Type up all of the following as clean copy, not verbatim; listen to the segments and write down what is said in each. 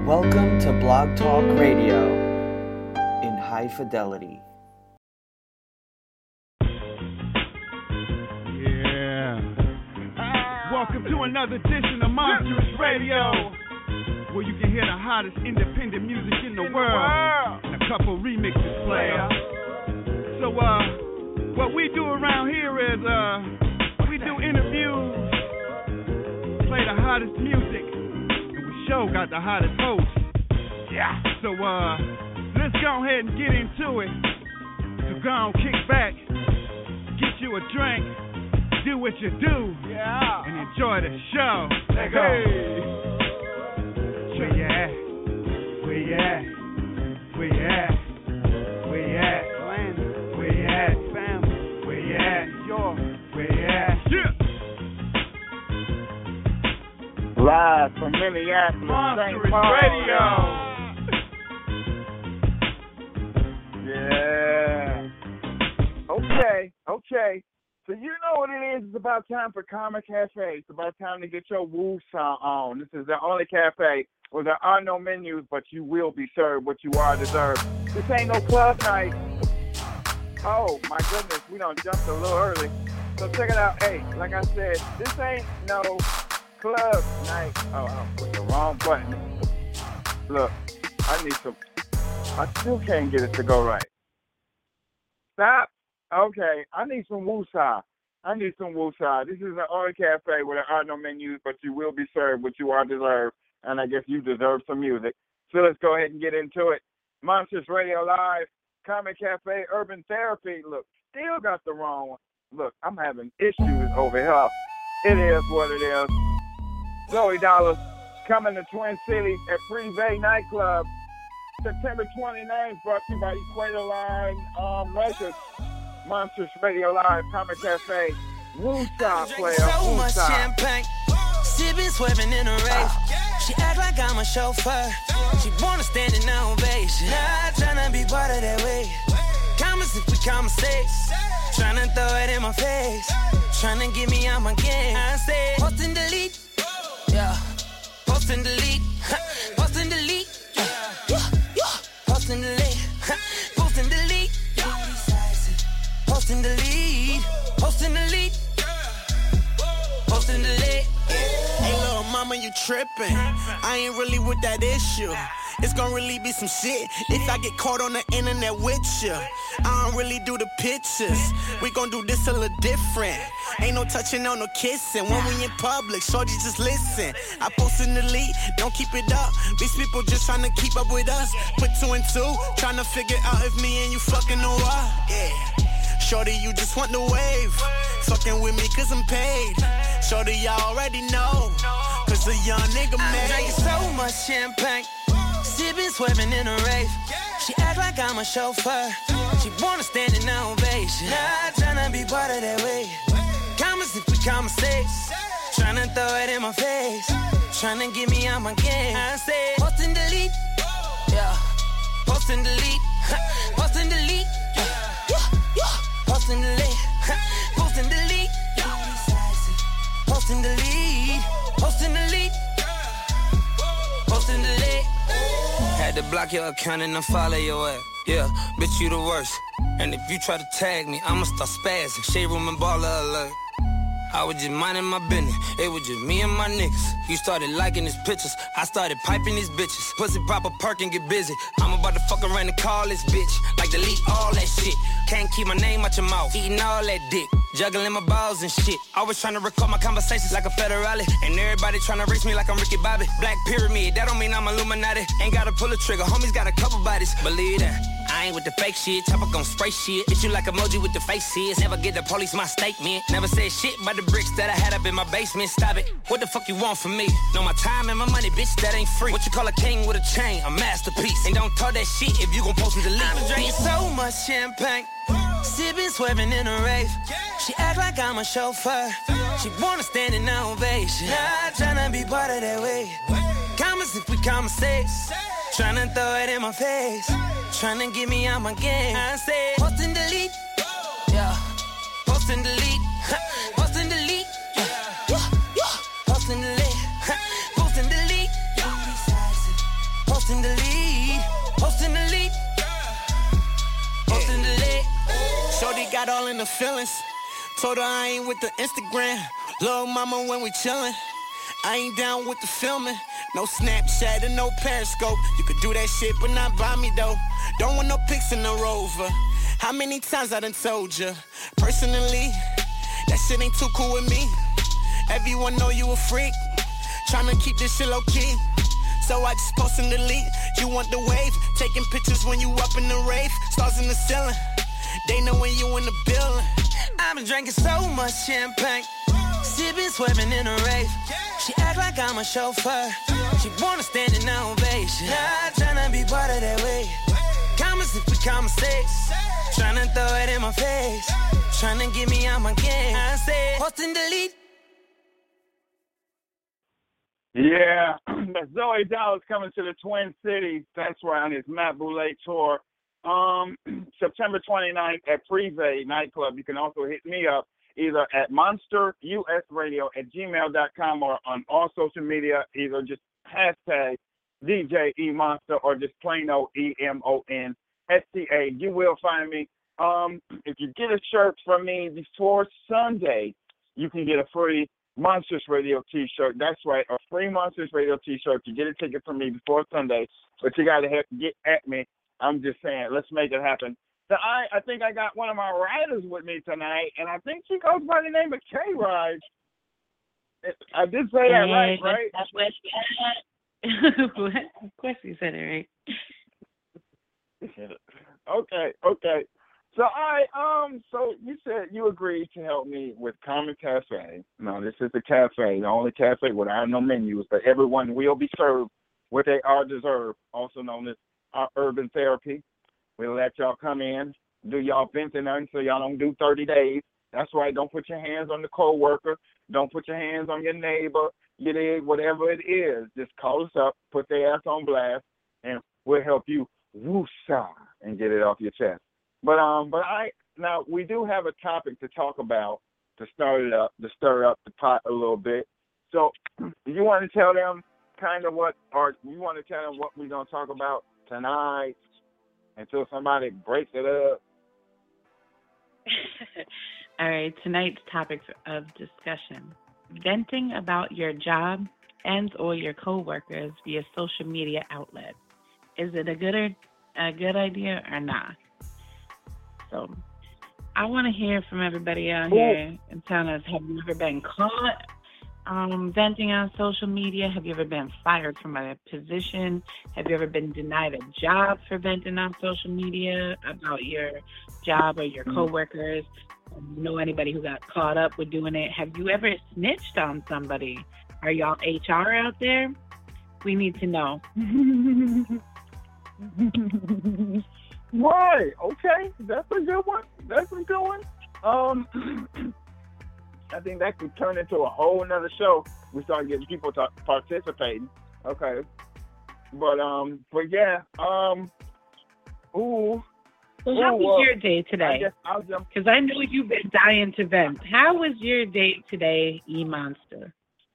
Welcome to Blog Talk Radio in high fidelity. Yeah. Welcome to another edition of Monstrous Radio, where you can hear the hottest independent music in the world and a couple remixes player. So, what we do around here is, we do interviews, play the hottest music, and we sure got the hottest host. Yeah. So, let's go ahead and get into it. So go on, kick back, get you a drink, do what you do, and enjoy the show. Let's go. Where you at? Where you at? Where you at? Where you at? Where you at? Where you at? Where you at? Yeah. Live from Minneapolis, Monstrous St. Paul. Radio. Yeah. Okay. So you know what it is. It's about time for Karma Cafe. It's about time to get your woo-song on. This is the only cafe where there are no menus, but you will be served what you are deserved. This ain't no club night. Oh, my goodness. We done jumped a little early. So check it out. Hey, like I said, this ain't no club night. Oh, I put the wrong button. Look, I still can't get it to go right. Stop. Okay, I need some woosah. This is an only cafe where there are no menus, but you will be served what you are deserved. And I guess you deserve some music. So let's go ahead and get into it. Monstrous Radio Live, Karma Cafe, Urban Therapy. Look, still got the wrong one. Look, I'm having issues over here. It is what it is. Zoe Dollars coming to Twin Cities at Privé Nightclub. September 29th, brought to you by Equator Line Records. Monstrous Radio Live, Karma Cafe. Woosah player, so much woosah. champagne, sipping, swerving in a rave. She act like I'm a chauffeur. She wanna stand in ovation. Not tryna be part of that way. Comments if we conversate. Tryna throw it in my face. Tryna get me out my game. I say, post and delete. Yeah. Post and delete. Post and delete. Post and delete. Post and delete. Post and delete. Post and delete. Post and delete. Hey, little mama, you trippin'. I ain't really with that issue. It's gon' really be some shit if I get caught on the internet with you. I don't really do the pictures. We gon' do this a little different. Ain't no touching, no kissing. When we in public, shorty, just listen. I post and delete, don't keep it up. These people just tryna keep up with us. Put 2 and 2, tryna figure out if me and you fucking or what. Yeah. Shorty, you just want the wave. Fucking with me cause I'm paid. Shorty, y'all already know. Cause a young nigga I'm made. drinking so much champagne, sipping, swerving in a rave. She act like I'm a chauffeur. She wanna stand in ovation. Not tryna be part of that way. Comments if we conversate. Tryna throw it in my face. Tryna get me out my game. I say, post and delete. Yeah. Post and delete. Post and delete. Post and delete. Post and delete. Post and delete. Post and delete. Post and delete. Had to block your account and unfollow your ass. Yeah, bitch, you the worst. And if you try to tag me, I'ma start spazzing. Shade room and baller alert. I was just minding my business. It was just me and my niggas. You started liking his pictures. I started piping these bitches. Pussy pop a perk and get busy. I'm about to fuck around and call this bitch. Like delete all that shit. Can't keep my name out your mouth. Eating all that dick. Juggling my balls and shit. Always trying to record my conversations like a federale. And everybody trying to race me like I'm Ricky Bobby. Black pyramid, that don't mean I'm Illuminati. Ain't gotta pull a trigger, homies got a couple bodies. Believe that. I ain't with the fake shit, chopper gon' spray shit. Hit you like emoji with the faces. Never get the police my statement. Never said shit about the bricks that I had up in my basement. Stop it. What the fuck you want from me? Know my time and my money, bitch, that ain't free. What you call a king with a chain? A masterpiece. And don't talk that shit if you gon' post and delete. I'm drinking so much champagne, sipping, swerving in a rave. She act like I'm a chauffeur. She wanna stand in ovation. Not tryna be part of that way. Comments if we conversate. Tryna throw it in my face. Tryna get me out my game. I say, post and delete. Yeah. Post and delete. Post and delete. Post and delete. Post and delete. Post and delete. Post and delete. Post and delete. Shorty got all in the feelings. Told her I ain't with the Instagram. Little mama when we chillin'. I ain't down with the filming. No Snapchat and no Periscope. You could do that shit, but not by me though. Don't want no pics in the Rover. How many times I done told you? Personally, that shit ain't too cool with me. Everyone know you a freak. Tryna keep this shit low key. So I just post and delete. You want the wave? Taking pictures when you up in the rave. Stars in the ceiling. They know when you in the building. I've been drinking so much champagne. Sipping, swerving in a rave. She act like I'm a chauffeur. She wanna stand in ovation. Not tryna be part of that way. Comments if we conversate. Tryna throw it in my face. Tryna get me out my game. I said, post and delete. Yeah, Zoe Dallas coming to the Twin Cities. That's right, on his Matt Boulay tour. September 29th at Privé nightclub. You can also hit me up either at monsterusradio@gmail.com or on all social media, either just hashtag DJ eMonster or just plain old EMONSTA. You will find me. If you get a shirt from me before Sunday, you can get a free Monsters Radio t-shirt. That's right, a free Monsters Radio t-shirt. You get a ticket from me before Sunday, but you got to get at me. I'm just saying, let's make it happen. So I think I got one of my riders with me tonight, and I think she goes by the name of K-Ride. I did say that right? That's what she had. Of course you said it right. Okay. So so you said you agreed to help me with Common Cafe. Now, this is the cafe, the only cafe without no menus, but everyone will be served what they are deserved, also known as our urban therapy. We'll let y'all come in, do y'all venting so y'all don't do 30 days. That's right, don't put your hands on the co-worker. Don't put your hands on your neighbor. You dig, whatever it is, just call us up, put their ass on blast, and we'll help you woo-saw and get it off your chest. But now we do have a topic to talk about to stir up the pot a little bit. So you want to tell them kind of what we're gonna talk about tonight until somebody breaks it up? All right, tonight's topics of discussion: venting about your job and or your coworkers via social media outlets. Is it a good idea or not? So I want to hear from everybody out here and tell us, have you ever been caught venting on social media? Have you ever been fired from a position? Have you ever been denied a job for venting on social media about your job or your coworkers? You know anybody who got caught up with doing it? Have you ever snitched on somebody? Are y'all HR out there? We need to know. Right. Okay. That's a good one. I think that could turn into a whole nother show. We start getting people participating. Okay. But yeah. So how was your day today? Because I know you've been dying to vent. How was your day today, eMonster?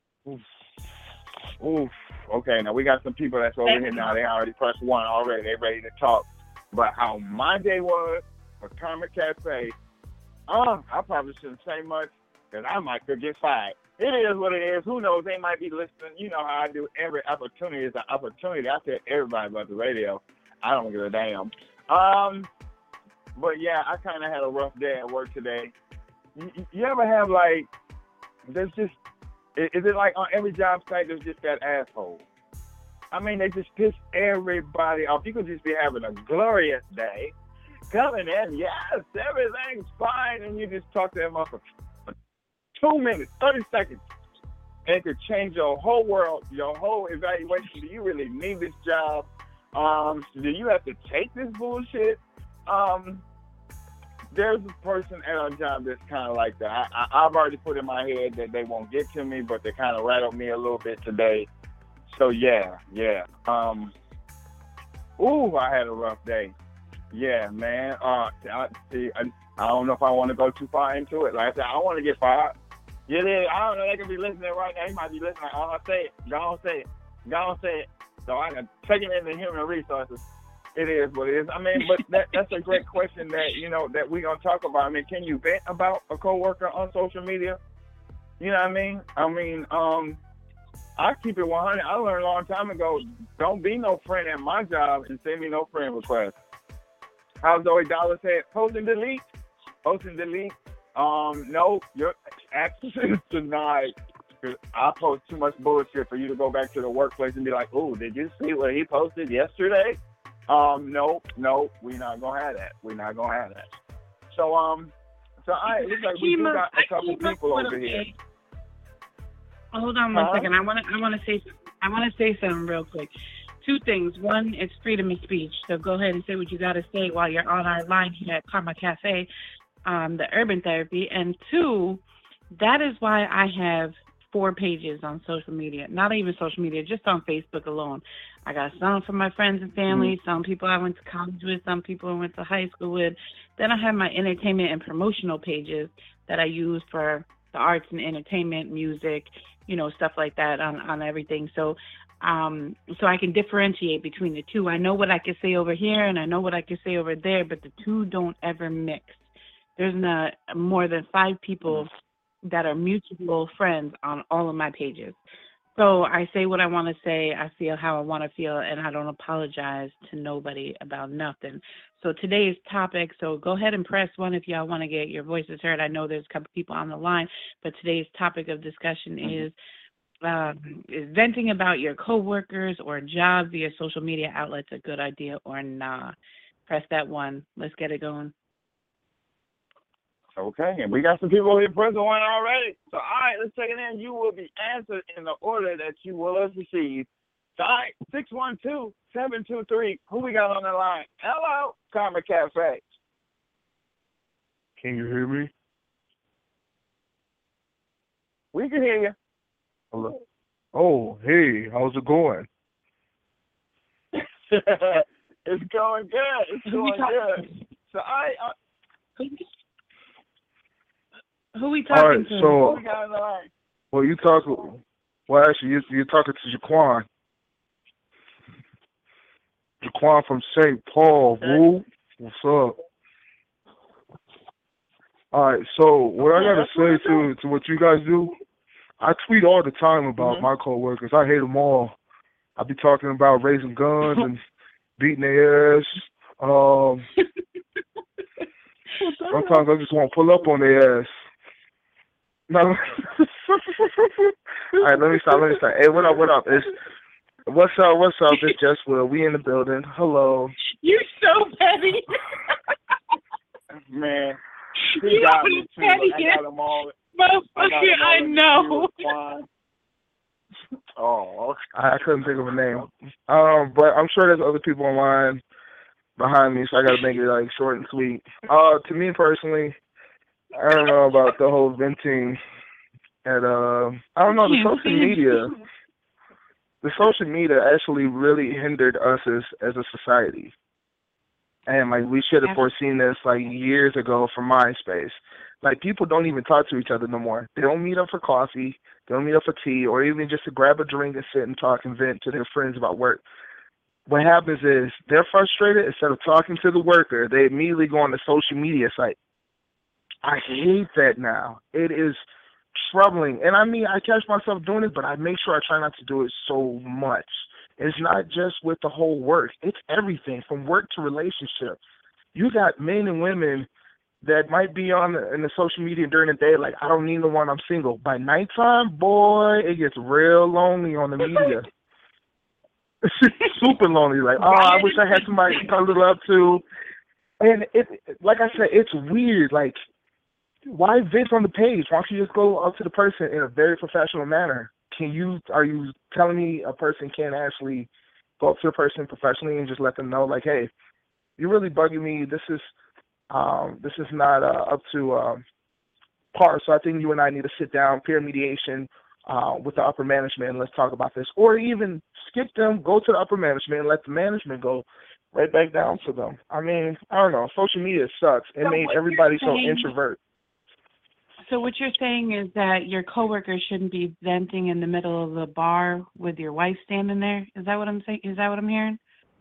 Oof. Okay, now we got some people that's over here now. They already pressed 1 already. They ready to talk. But how my day was for Karma Cafe, I probably shouldn't say much because I might could get fired. It is what it is. Who knows? They might be listening. You know how I do. Every opportunity is an opportunity. I tell everybody about the radio. I don't give a damn. But yeah, I kind of had a rough day at work today. You ever have there's just, is it like on every job site there's just that asshole? I mean, they just piss everybody off. You could just be having a glorious day, coming in, yes, everything's fine, and you just talk to them for 2 minutes, 30 seconds, and it could change your whole world, your whole evaluation. Do you really need this job? Do you have to take this bullshit? There's a person at our job that's kind of like that. I've already put in my head that they won't get to me, but they kind of rattled me a little bit today. So yeah. I had a rough day. Yeah, man. I don't know if I want to go too far into it. Like I said, I don't want to get fired. Yeah, I don't know. They could be listening right now. They might be listening. Go on, say it. So So I got taken into human resources. It is what it is. I mean, but that's a great question that, you know, that we're going to talk about. I mean, can you vent about a coworker on social media? You know what I mean? I keep it 100. I learned a long time ago, don't be no friend at my job and send me no friend request. How Zoe Dollar said, post and delete. Post and delete. No, your access is denied. I post too much bullshit for you to go back to the workplace and be like, oh, did you see what he posted yesterday? No, we're not gonna have that. We're not gonna have that. So it looks like we do got a couple people over here. Hold on one second. I want to say something real quick. Two things. One, it's freedom of speech. So go ahead and say what you got to say while you're on our line here at Karma Cafe, the Urban Therapy. And two, that is why I have 4 pages on social media. Not even social media, just on Facebook alone. I got some for my friends and family, some people I went to college with, some people I went to high school with. Then I have my entertainment and promotional pages that I use for the arts and entertainment, music, you know, stuff like that on everything. So I can differentiate between the two. I know what I can say over here and I know what I can say over there, but the two don't ever mix. There's not more than 5 people that are mutual friends on all of my pages. So I say what I want to say, I feel how I want to feel, and I don't apologize to nobody about nothing. So today's topic, so go ahead and press 1 if y'all want to get your voices heard. I know there's a couple people on the line, but today's topic of discussion is venting about your coworkers or job via social media outlets a good idea or not? Press that 1. Let's get it going. Okay, and we got some people here pressing 1 already. So, all right, let's take it in. You will be answered in the order that you will have received. So, all right, 612-723. Who we got on the line? Hello, Karma Cafe. Can you hear me? We can hear you. Hello. Oh, hey, how's it going? It's going good. It's going good. So, all right. Who we talking to? So, well, you're talking to Jaquan. Jaquan from St. Paul. Woo. What's up? All right, so what I got to say to what you guys do, I tweet all the time about my coworkers. I hate them all. I be talking about raising guns and beating their ass. Sometimes I just want to pull up on their ass. No. All right, let me stop. Hey, what up? What's up? It's Just Will. We in the building. Hello. You so petty. Man. You got me petty. I got them all. Motherfucker, I know. Oh, I couldn't think of a name. But I'm sure there's other people online behind me, so I got to make it like short and sweet. To me personally, I don't know about the whole venting and I don't know, the social media. The social media actually really hindered us as a society. And like we should have foreseen this like years ago from MySpace. Like people don't even talk to each other no more. They don't meet up for coffee, they don't meet up for tea, or even just to grab a drink and sit and talk and vent to their friends about work. What happens is they're frustrated. Instead of talking to the worker, they immediately go on the social media site. I hate that now. It is troubling. And I mean, I catch myself doing it, but I make sure I try not to do it so much. It's not just with the whole work. It's everything from work to relationship. You got men and women that might be in the social media during the day, like, I don't need no one, I'm single. By nighttime, boy, it gets real lonely on the media. Super lonely. Like, oh, I wish I had somebody to cuddle up to. And it, like I said, it's weird. Like, why vent on the page? Why don't you just go up to the person in a very professional manner? Are you telling me a person can't actually go up to the person professionally and just let them know, like, hey, you're really bugging me. This is not up to par. So I think you and I need to sit down, peer mediation with the upper management, and let's talk about this. Or even skip them, go to the upper management, and let the management go right back down to them. I mean, I don't know. Social media sucks. It made everybody so introvert. So what you're saying is that your coworker shouldn't be venting in the middle of the bar with your wife standing there? Is that what I'm saying? Is that what I'm hearing?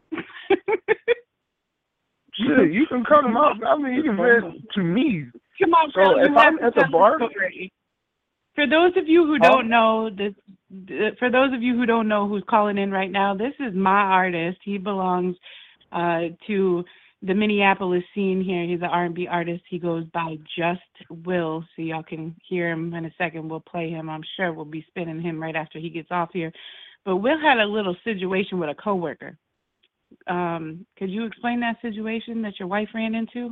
Shit, you can cut them out. I mean, you can vent to me. Come on, so girl, if I'm at the bar. For those of you who don't know this, for those of you who don't know who's calling in right now, this is my artist. He belongs to the Minneapolis scene here. He's an R&B artist. He goes by Just Will, so y'all can hear him in a second. We'll play him. I'm sure we'll be spinning him right after he gets off here. But Will had a little situation with a coworker. Could you explain that situation that your wife ran into?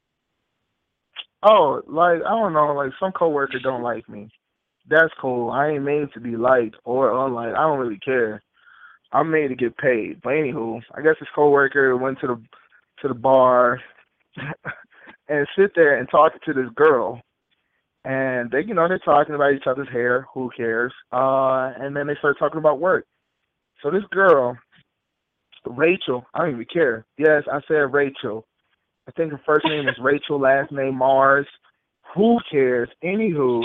Oh, like, I don't know, like some coworkers don't like me. That's cool. I ain't made to be liked or unliked. I don't really care. I'm made to get paid. But anywho, I guess this coworker went to the bar and sit there and talk to this girl. And they, they're talking about each other's hair. Who cares? And then they start talking about work. So this girl, Rachel, I don't even care. Yes, I said Rachel. I think her first name is Rachel, last name Mars. Who cares? Anywho,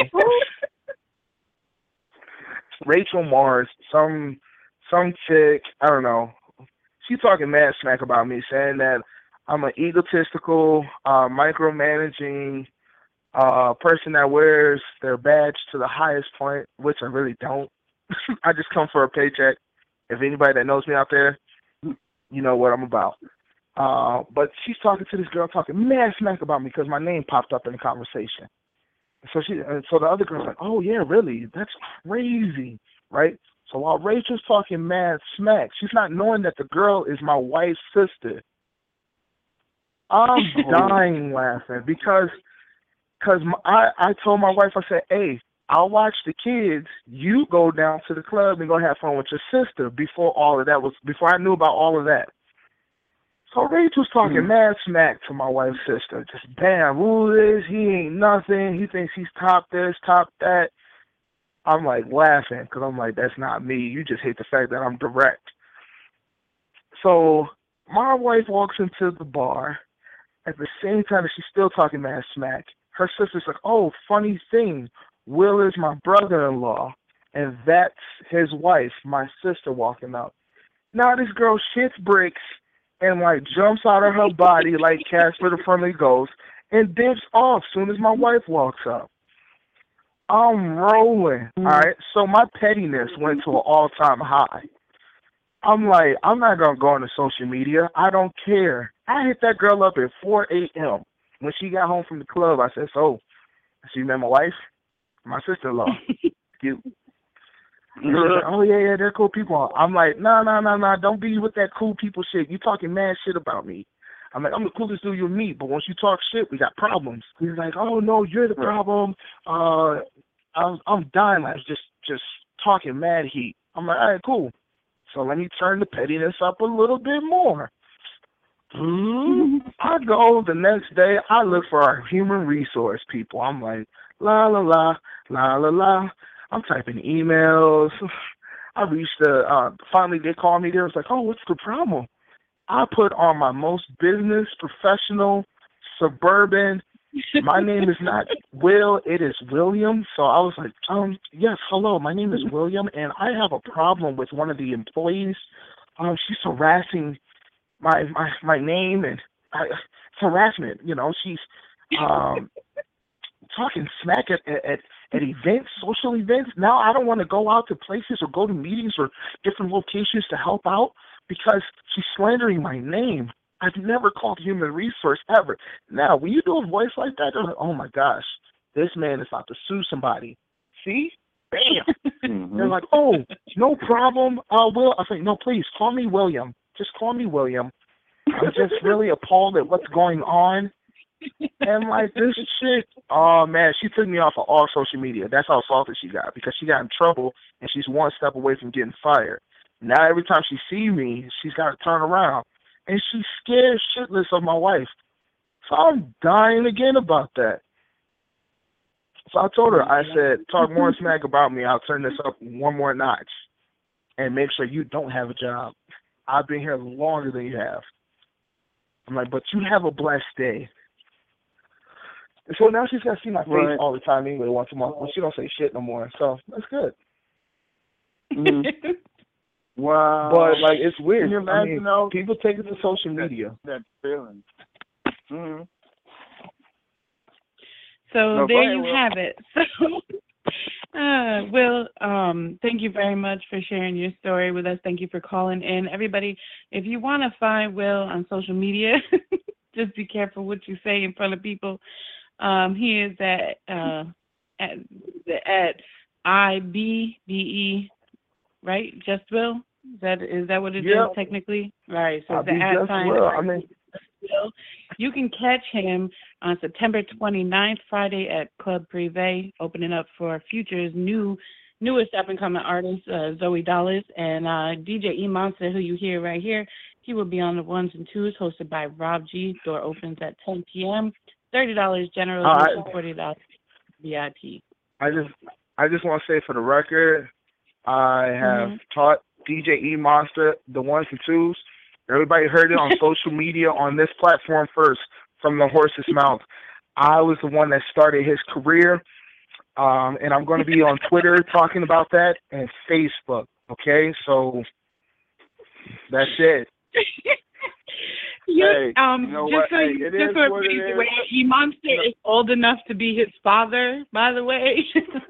Rachel Mars, some chick, I don't know. She's talking mad smack about me, saying that I'm an egotistical, micromanaging person that wears their badge to the highest point, which I really don't. I just come for a paycheck. If anybody that knows me out there, you know what I'm about. But she's talking to this girl, talking mad smack about me because my name popped up in the conversation. So the other girl's like, oh yeah, really? That's crazy, right? So while Rachel's talking mad smack, she's not knowing that the girl is my wife's sister. I'm dying laughing because I told my wife, I said, hey, I'll watch the kids. You go down to the club and go have fun with your sister before I knew about all of that. So Rachel's talking mad smack to my wife's sister. Just, bam, who this? He ain't nothing. He thinks he's top this, top that. I'm like laughing because I'm like, that's not me. You just hate the fact that I'm direct. So my wife walks into the bar. At the same time that she's still talking mad smack, her sister's like, oh, funny thing. Will is my brother-in-law, and that's his wife, my sister, walking up. Now this girl shits bricks and like jumps out of her body like Casper the Friendly Ghost and dips off soon as my wife walks up. I'm rolling, all right? So my pettiness went to an all-time high. I'm like, I'm not going to go on to social media. I don't care. I hit that girl up at 4 a.m. When she got home from the club, I said, so you met my wife? My sister-in-law. You. Like, oh, yeah, they're cool people. I'm like, no, don't be with that cool people shit. You talking mad shit about me. I'm like, I'm the coolest dude you'll meet, but once you talk shit, we got problems. He's like, oh, no, you're the problem. I'm dying. I was just talking mad heat. I'm like, all right, cool. So let me turn the pettiness up a little bit more. I go the next day, I look for our human resource people. I'm like, la, la, la, la, la, la. I'm typing emails. I reached finally they called me there. It's like, oh, what's the problem? I put on my most business, professional, suburban. My name is not Will, it is William. So I was like, yes, hello, my name is William, and I have a problem with one of the employees. She's harassing my name, and it's harassment. She's talking smack at events, social events. Now I don't want to go out to places or go to meetings or different locations to help out because she's slandering my name. I've never called human resource ever. Now, when you do a voice like that, they're like, oh my gosh, this man is about to sue somebody. See? Bam. They're like, oh, no problem. Will. I was like, no, please, call me William. Just call me William. I'm just really appalled at what's going on. And like this shit, oh man, she took me off of all social media. That's how salty she got because she got in trouble and she's one step away from getting fired. Now every time she sees me, she's got to turn around. And she's scared shitless of my wife. So I'm dying again about that. So I told her, I said, talk more smack about me. I'll turn this up one more notch and make sure you don't have a job. I've been here longer than you have. I'm like, but you have a blessed day. So now she's got to see my face Right. all the time anyway, once a month. Well, she don't say shit no more, so that's good. Mm-hmm. Wow. But, like, it's weird. Can you imagine, though? People take it to social media. That feeling. Mm-hmm. So No, there go ahead, you Will. have it. So, Will, thank you very much for sharing your story with us. Thank you for calling in. Everybody, if you want to find Will on social media, just be careful what you say in front of people. He is at IBBE, right? Just Will? Is that what it is technically? All right. So I'll the be at just sign. Will. I mean, You can catch him on September 29th, Friday at Club Privé, opening up for Future's newest up-and-coming artist, Zoe Dallas, and DJ E Monster, who you hear right here. He will be on the ones and twos, hosted by Rob G. Door opens at 10 p.m. $30 general, $40 VIP. I just want to say for the record, I have taught DJ E Monster the ones and twos. Everybody heard it on social media on this platform first from the horse's mouth. I was the one that started his career, and I'm going to be on Twitter talking about that and Facebook. Okay, so that's it. Hey, you know just what? so Hey, you, it just is so what it everybody's is. aware, E Monster is old enough to be his father, by the way.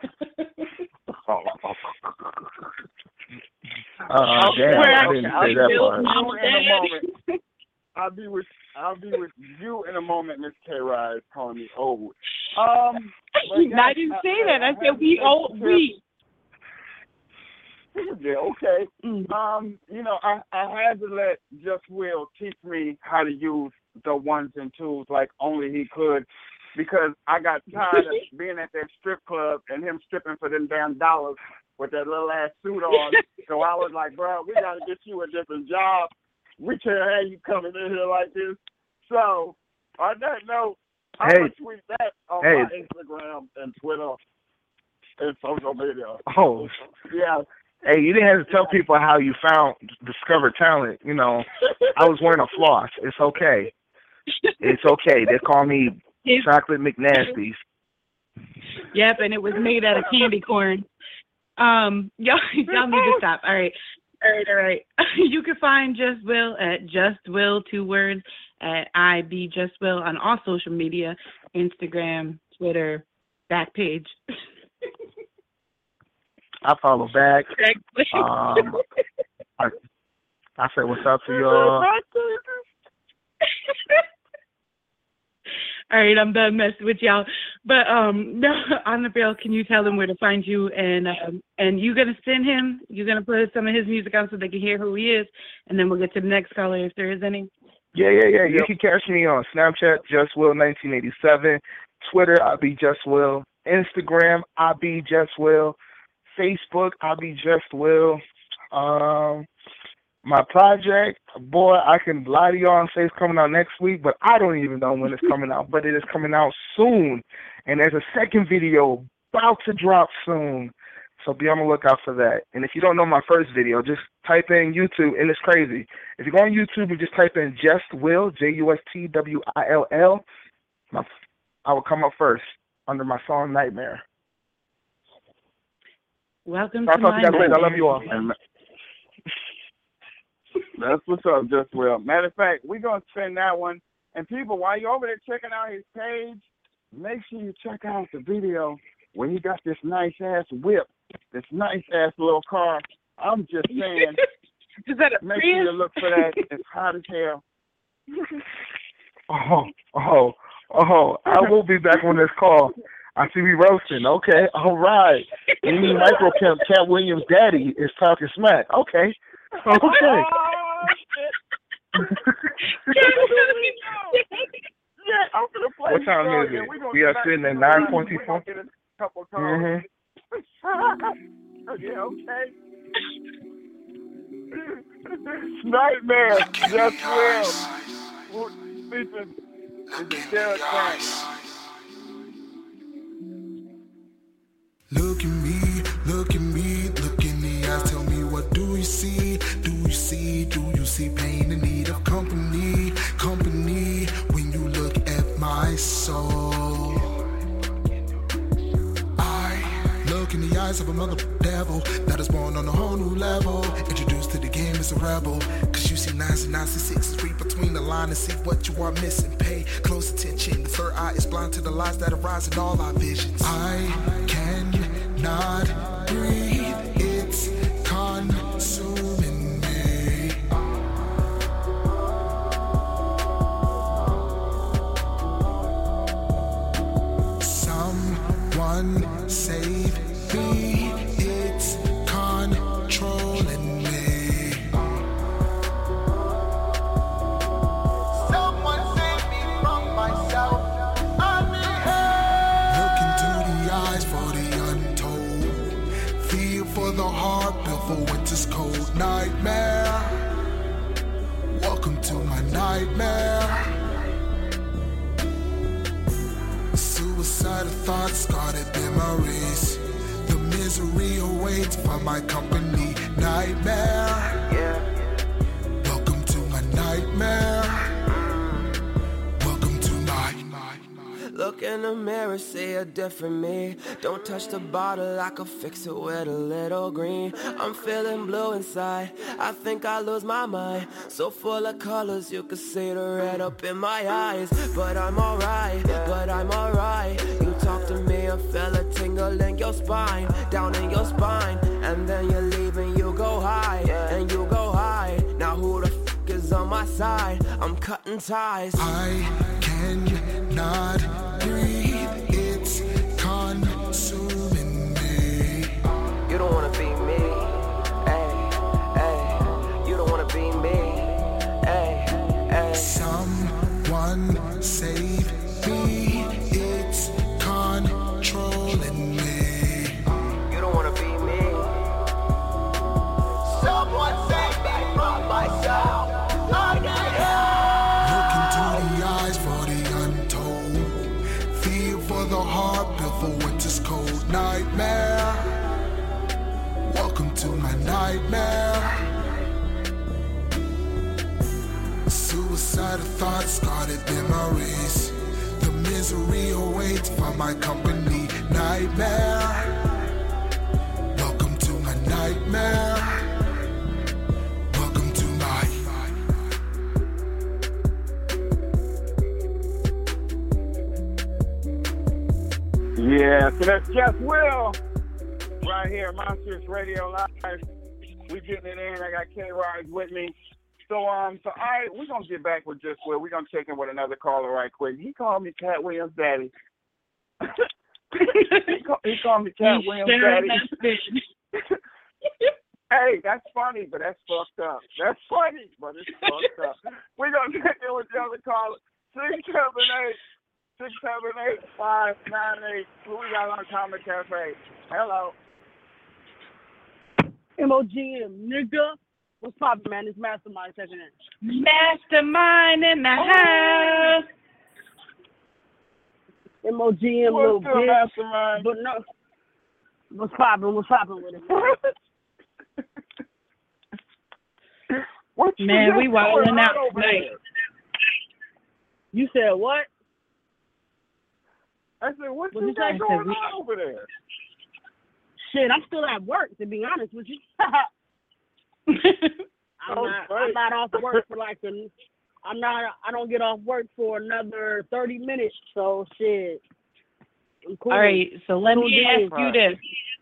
Damn, I didn't say that part. I'll be with you in a moment, Miss K. Rise, calling me old. I didn't say that. I said we old. We. Yeah, okay. You know, I had to let Just Will teach me how to use the ones and twos like only he could, because I got tired of being at that strip club and him stripping for them damn dollars with that little ass suit on. So I was like, bro, we got to get you a different job. We can't have you coming in here like this. So on that note, I'm going to tweet that on my Instagram and Twitter and social media. Oh, yeah. Hey, you didn't have to tell people how you discovered talent. You know, I was wearing a floss. It's okay. It's okay. They call me Chocolate McNasties. Yep, and it was made out of candy corn. Y'all need to stop. All right. You can find Just Will at Just Will, 2 words, at IB Just Will on all social media, Instagram, Twitter, Backpage. I follow back. I say what's up to y'all. All right, I'm done messing with y'all. But on the bill, can you tell them where to find you? And you're gonna send him. You're gonna put some of his music on so they can hear who he is, and then we'll get to the next caller if there is any. Yeah. You can catch me on Snapchat, JustWill1987, Twitter, I be Just Will, Instagram, I be Just Will, Facebook, I be Just Will. My project, boy, I can lie to y'all and say it's coming out next week, but I don't even know when it's coming out, but it is coming out soon. And there's a second video about to drop soon. So be on the lookout for that. And if you don't know my first video, just type in YouTube, and it's crazy. If you go on YouTube and just type in Just Will, JUSTWILL, I will come up first under my song Nightmare. Welcome I'll to talk my to you guys later. I nightmare. love you all. That's what's up, Just Will. Matter of fact, we're going to spend that one. And people, while you're over there checking out his page, make sure you check out the video when he got this nice-ass whip, this nice-ass little car. I'm just saying, is that a make Prius? sure you look for that. It's hot as hell. I will be back on this call. I see we roasting. Okay, all right. Any Micro Pimp, Cat Williams' daddy is talking smack. Okay. Oh, yeah, I'm gonna play. What time is it? We are sitting at 9:24. Yeah, okay. Nightmare, Just Will. Sleeping is a Derek Banks. Look at me, look in the eyes, tell me what do you see? Do you see pain in need of company when you look at my soul? eyes of a mother devil that is born on a whole new level. Introduced to the game as a rebel. Cause you see 9s and 96s, read between the lines and see what you are missing. Pay close attention. The third eye is blind to the lies that arise in all our visions. I cannot breathe. It's consuming me. Someone save me. It's controlling me. Someone save me from myself. I need help. Look into the eyes for the untold. Feel for the heart before winter's cold. Nightmare. Welcome to my nightmare. Suicidal thoughts, guarded memories. The misery awaits for my company. Nightmare. Welcome to my nightmare. Welcome to my. Look in the mirror, see a different me. Don't touch the bottle, I could fix it with a little green. I'm feeling blue inside, I think I lose my mind. So full of colors, you can see the red up in my eyes. But I'm alright, You talk to me and feel a tingle in your spine, down in your spine. And then you leave and you go high, and you go high. Now who the fuck is on my side? I'm cutting ties. I cannot breathe. It's consuming me. You don't wanna be me, ay, ay. You don't wanna be me, ay, ay. Someone save me. It's controlling me. You don't wanna be me. Someone save me from myself. I need help. Look into the eyes for the untold. Feel for the heart before winter's cold. Nightmare. Welcome to my nightmare. Suicidal thoughts, guarded memories. The misery awaits for my company. Nightmare. Welcome to my nightmare. Welcome to my. Yeah, so that's Jeff Will right here, Monsters Radio Live. We getting it in. I got K-Rise with me. So all right, we're gonna get back with Jeff Will. We're gonna check in with another caller right quick. He called me Cat Williams Daddy. he called me Cat Williams Daddy. Hey, that's funny, but that's fucked up. That's funny, but it's fucked up. We're gonna check in with the other caller. 678-598. Who we got on Comic Cafe? Hello. MOGM, nigga. What's poppin', man? It's Mastermind checking in. Mastermind in the house. MOGM, little What's up, bitch. Mastermind? But no. What's poppin' with it? Man, we wildin' out tonight. You said what? I said, what What you you got say? going on over there? Shit, I'm still at work, to be honest with you. I'm not off work for I don't get off work for another 30 minutes, so shit. I'm cool. All right, so let me ask you this.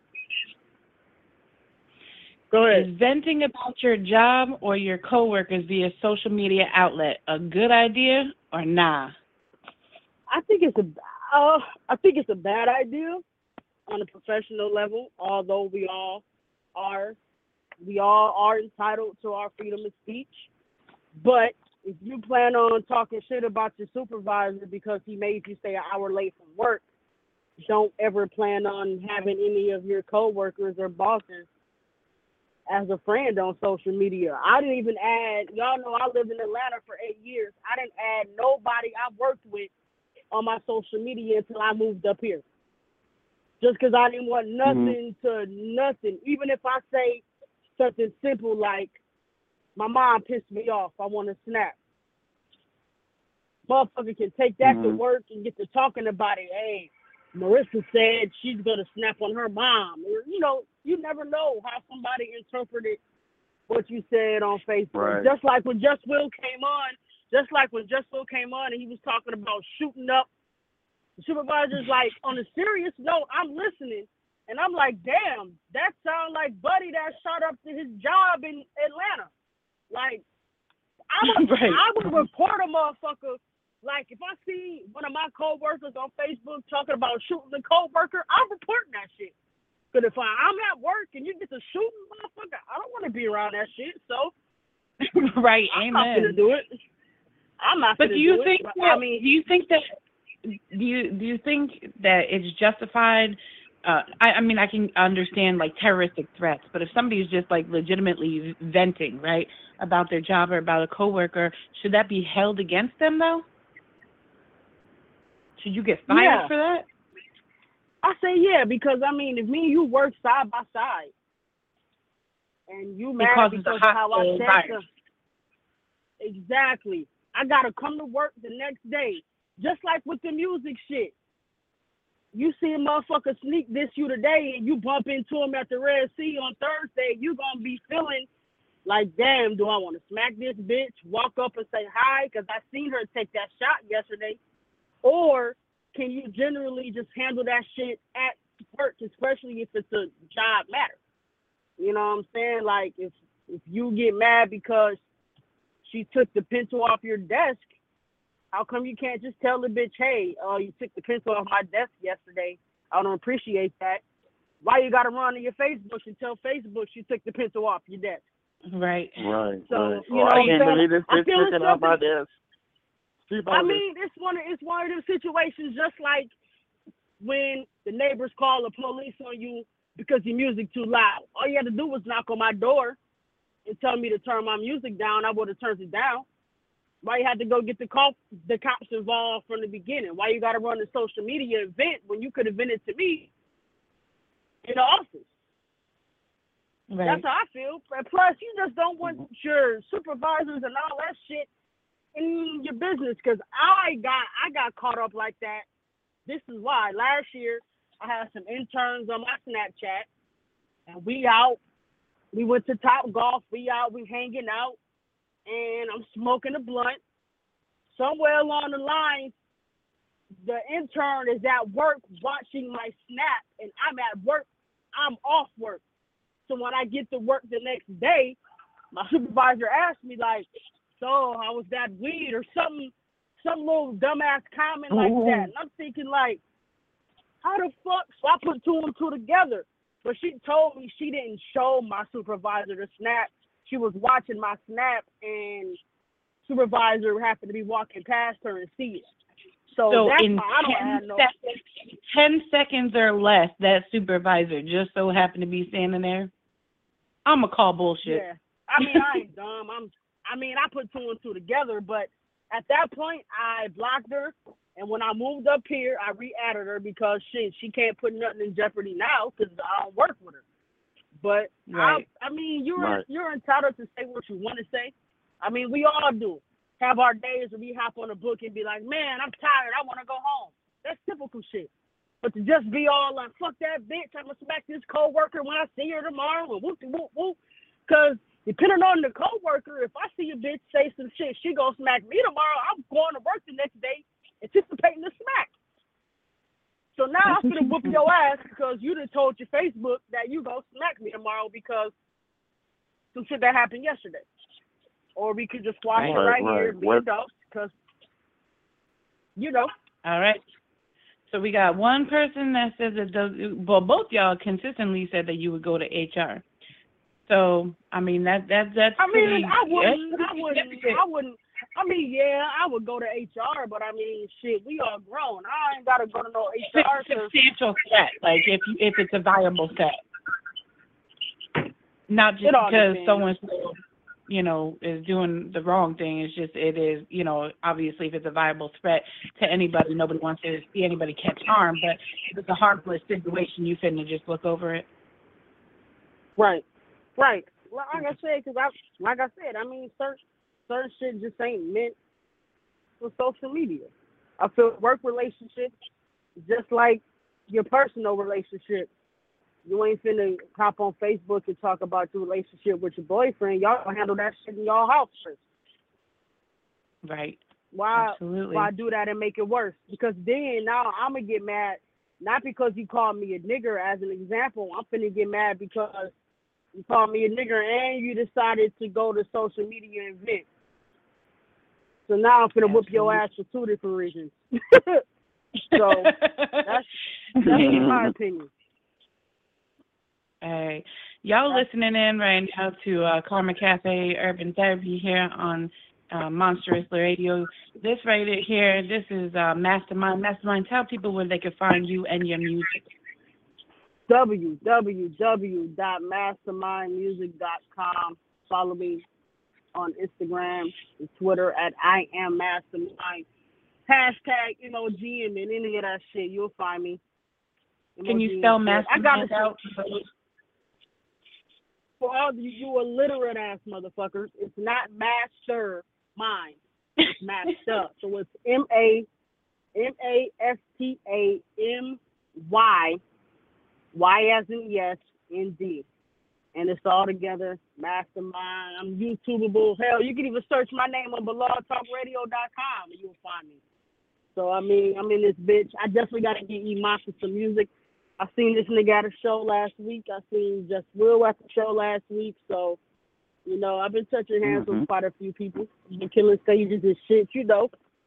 Go ahead. Is venting about your job or your coworkers via social media outlet a good idea or nah? I think it's a bad idea on a professional level, although we all are entitled to our freedom of speech. But if you plan on talking shit about your supervisor because he made you stay an hour late from work, don't ever plan on having any of your coworkers or bosses as a friend on social media. I didn't even add, y'all know I lived in Atlanta for 8 years. I didn't add nobody I worked with on my social media until I moved up here. Just because I didn't want nothing to nothing. Even if I say something simple like, my mom pissed me off, I want to snap. Motherfucker can take that to work and get to talking about it. Hey, Marissa said she's gonna snap on her mom. Or, you never know how somebody interpreted what you said on Facebook. Right. Just like when Just Will came on and he was talking about shooting up. The supervisor's like, on a serious note, I'm listening, and I'm like, damn, that sounds like Buddy that shot up to his job in Atlanta. Like, I would report a motherfucker. Like, if I see one of my coworkers on Facebook talking about shooting a coworker, I'm reporting that shit. But if I'm at work and you get to shooting, motherfucker, I don't want to be around that shit. So, right, I'm not gonna do it. I'm not. But do you think? Do you think that it's justified? I mean, I can understand like terroristic threats, but if somebody's just like legitimately venting, right, about their job or about a coworker, should that be held against them though? Should you get fired for that? I say yeah, because I mean, if me and you work side by side, and you mad because of how I said something, exactly, I gotta come to work the next day, just like with the music shit. You see a motherfucker sneak diss you today, and you bump into him at the Red Sea on Thursday, you gonna be feeling like, damn, do I want to smack this bitch, walk up and say hi, because I seen her take that shot yesterday, or can you generally just handle that shit at work, especially if it's a job matter? You know what I'm saying? Like, if you get mad because she took the pencil off your desk, how come you can't just tell the bitch, hey, you took the pencil off my desk yesterday? I don't appreciate that. Why you got to run to your Facebook and tell Facebook she took the pencil off your desk? Right. Right. So, right. you know, I can't believe this bitch picking off my desk. I mean, it's one of those situations, just like when the neighbors call the police on you because your music too loud. All you had to do was knock on my door and tell me to turn my music down. I would have turned it down. Why you had to go get the cops involved from the beginning? Why you got to run the social media event when you could have vented to me in the office? Right. That's how I feel. And plus, you just don't want your supervisors and all that shit in your business, because I got caught up like that. This is why. Last year, I had some interns on my Snapchat, and we out. We went to Top Golf. We out. We hanging out, and I'm smoking a blunt. Somewhere along the line, the intern is at work watching my Snap, and I'm at work. I'm off work. So when I get to work the next day, my supervisor asked me, like, so how was that weed or some little dumbass comment like that. And I'm thinking, like, how the fuck? So I put two and two together. But she told me she didn't show my supervisor the Snap. She was watching my Snap, and supervisor happened to be walking past her and see it. So that's in why I don't have no 10 seconds or less, that supervisor just so happened to be standing there. I'ma call bullshit. Yeah. I mean, I ain't dumb. I put two and two together, but at that point, I blocked her, and when I moved up here, I re-added her because she can't put nothing in jeopardy now because I don't work with her. But right. I mean, you're entitled to say what you want to say. I mean, we all do have our days where we hop on a book and be like, man, I'm tired, I want to go home. That's typical shit. But to just be all like, fuck that bitch, I'm gonna smack this coworker when I see her tomorrow, and whoop whoop whoop, because depending on the coworker, if I see a bitch say some shit, she gonna smack me tomorrow, I'm going to work the next day anticipating the smack. So now I'm gonna whoop your ass because you done told your Facebook that you gonna smack me tomorrow because some shit that happened yesterday. Or we could just watch it right here and be adults because, you know. All right. So we got one person that says both y'all consistently said that you would go to HR. So I mean that's. I mean, I wouldn't. I mean, yeah, I would go to HR, but I mean, shit, we are grown. I ain't gotta go to no HR. If it's a substantial threat, like if it's a viable threat, not just because someone's, is doing the wrong thing. It's just it is, obviously if it's a viable threat to anybody, nobody wants to see anybody catch harm. But if it's a harmless situation, you finna just look over it. Right. Like I said, I mean, certain shit just ain't meant for social media. I feel work relationships, just like your personal relationship. You ain't finna hop on Facebook and talk about your relationship with your boyfriend. Y'all gonna handle that shit in y'all house first. Right. Why Absolutely. why do that and make it worse? Because then now I'm gonna get mad, not because you called me a nigger as an example. I'm finna get mad because you called me a nigger and you decided to go to social media and vent. So now I'm finna whoop your ass for 2 different reasons. So that's my opinion. All right. Y'all listening in right now to Karma Cafe Urban Therapy here on Monstrous Radio. This right here, this is Mastermind. Mastermind, tell people where they can find you and your music. www.mastermindmusic.com. Follow me on Instagram and Twitter at I am Mastermind. Hashtag MOGM and any of that shit. You'll find me. Can you spell Mastermind out? For all you illiterate ass motherfuckers, it's not mastermind. It's master. So it's MASTAMY. Y as in yes, ND. And it's all together, Mastermind. I'm YouTubeable. Hell, you can even search my name on blogtalkradio.com and you'll find me. So, I mean, I'm in this bitch. I definitely got to get E-Monster some music. I seen this nigga at a show last week. I seen Just Will at the show last week. So, you know, I've been touching hands with quite a few people. I've been killing stages and shit, you know.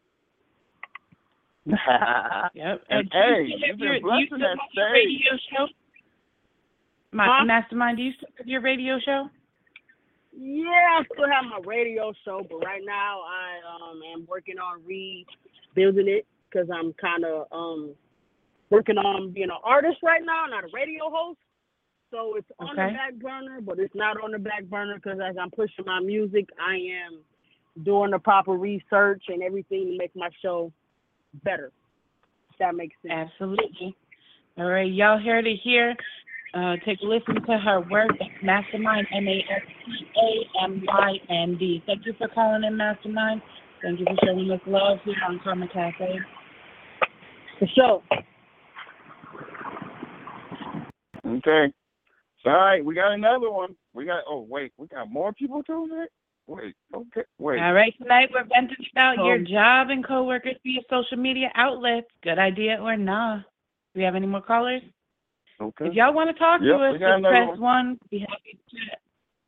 Yep. And hey, you've been blessing that stage. Radio show? Mastermind, do you still have your radio show? Yeah, I still have my radio show, but right now I am working on rebuilding it because I'm kind of working on being an artist right now, not a radio host. So it's on the back burner, but it's not on the back burner because as I'm pushing my music, I am doing the proper research and everything to make my show better. If that makes sense. Absolutely. All right, y'all heard it here. Take a listen to her work. That's Mastermind, MASTAMYND. Thank you for calling in, Mastermind. Thank you for showing us love here on Karma Cafe. For sure. Okay. All right, we got another one. We got more people doing it? Wait. All right, tonight we're venting about your job and coworkers via social media outlets. Good idea or nah? Do we have any more callers? Okay. If y'all want to talk to us, just press 1. Be happy to chat.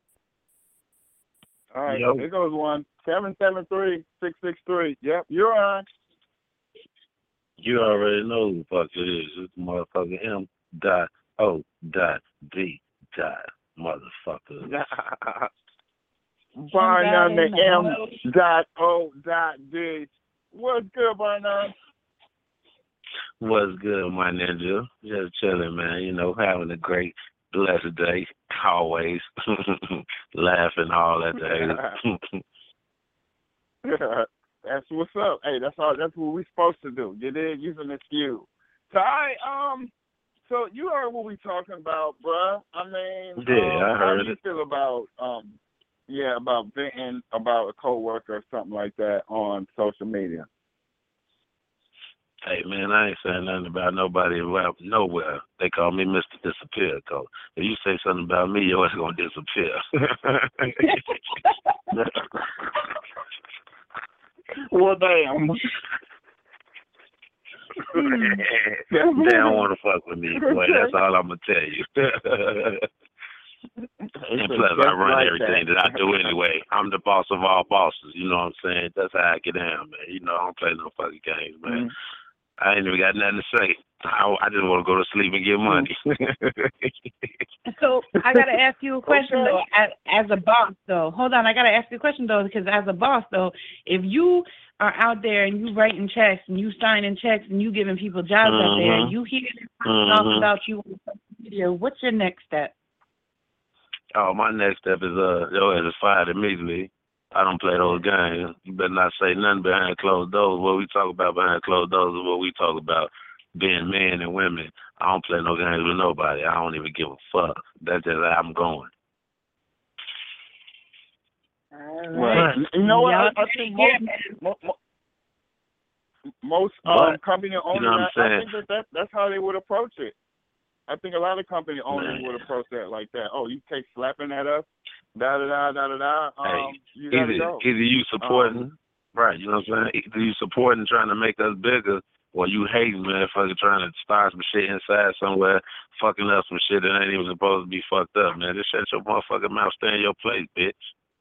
All right, here goes one. 773-663. Yep, you're on. You already know who the fuck it is. It's motherfucker M.O.D. Motherfucker. Barnum M.O.D. What's good, Barnum? What's good, my ninja? Just chilling, man. You know, having a great, blessed day. Always laughing all that day. That's what's up. Hey, that's what we're supposed to do. Get in using the cue. So so you heard what we talking about, bruh. I mean, I heard how do you it. feel about about venting about a coworker or something like that on social media? Hey, man, I ain't saying nothing about nobody around nowhere. They call me Mr. Disappear. So if you say something about me, your ass going to disappear. Well, damn. They don't want to fuck with me, boy. That's all I'm going to tell you. And plus, I run everything that I do anyway. I'm the boss of all bosses. You know what I'm saying? That's how I get down, man. You know, I don't play no fucking games, man. Mm-hmm. I ain't even got nothing to say. I just want to go to sleep and get money. So I got to ask you a question, though, as a boss, though. Hold on, I got to ask you a question, though, because as a boss, though, if you are out there and you writing checks and you signing checks and you giving people jobs out there, you hear them talk about you on social media, what's your next step? Oh, my next step is your ass is fired immediately. I don't play those games. You better not say nothing behind closed doors. What we talk about behind closed doors is what we talk about, being men and women. I don't play no games with nobody. I don't even give a fuck. That's just how I'm going. Right. You know what? I think most But, company owners, you know what I'm I think that's how they would approach it. I think a lot of company owners would approach that like that. Oh, you take slapping at us, Hey, you gotta either, go. either you supporting, right, you know what I'm saying? Either you supporting trying to make us bigger, or you hating, man, fucking trying to start some shit inside somewhere, fucking up some shit that ain't even supposed to be fucked up, man. Just shut your motherfucking mouth, stay in your place, bitch.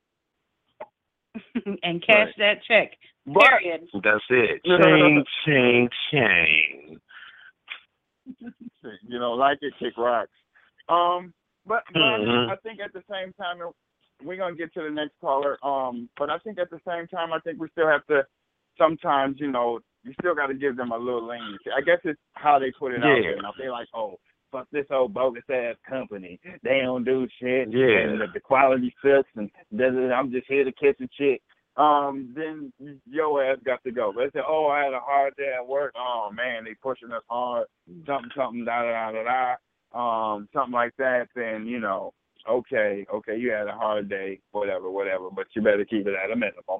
And cash that check. Period. That's it. Ching, ching, ching. You know, like it, kick rocks. But Mhm. I think at the same time, we're gonna get to the next caller. But I think at the same time, I think we still have to. Sometimes, you know, you still got to give them a little leniency. I guess it's how they put it out there. You know, if they're like, oh, fuck this old bogus ass company, they don't do shit, and the quality sucks, and I'm just here to catch a chick. Then your ass got to go. But they say, oh, I had a hard day at work. Oh man, they pushing us hard. Something, something like that. Then you know, okay, you had a hard day, whatever. But you better keep it at a minimum.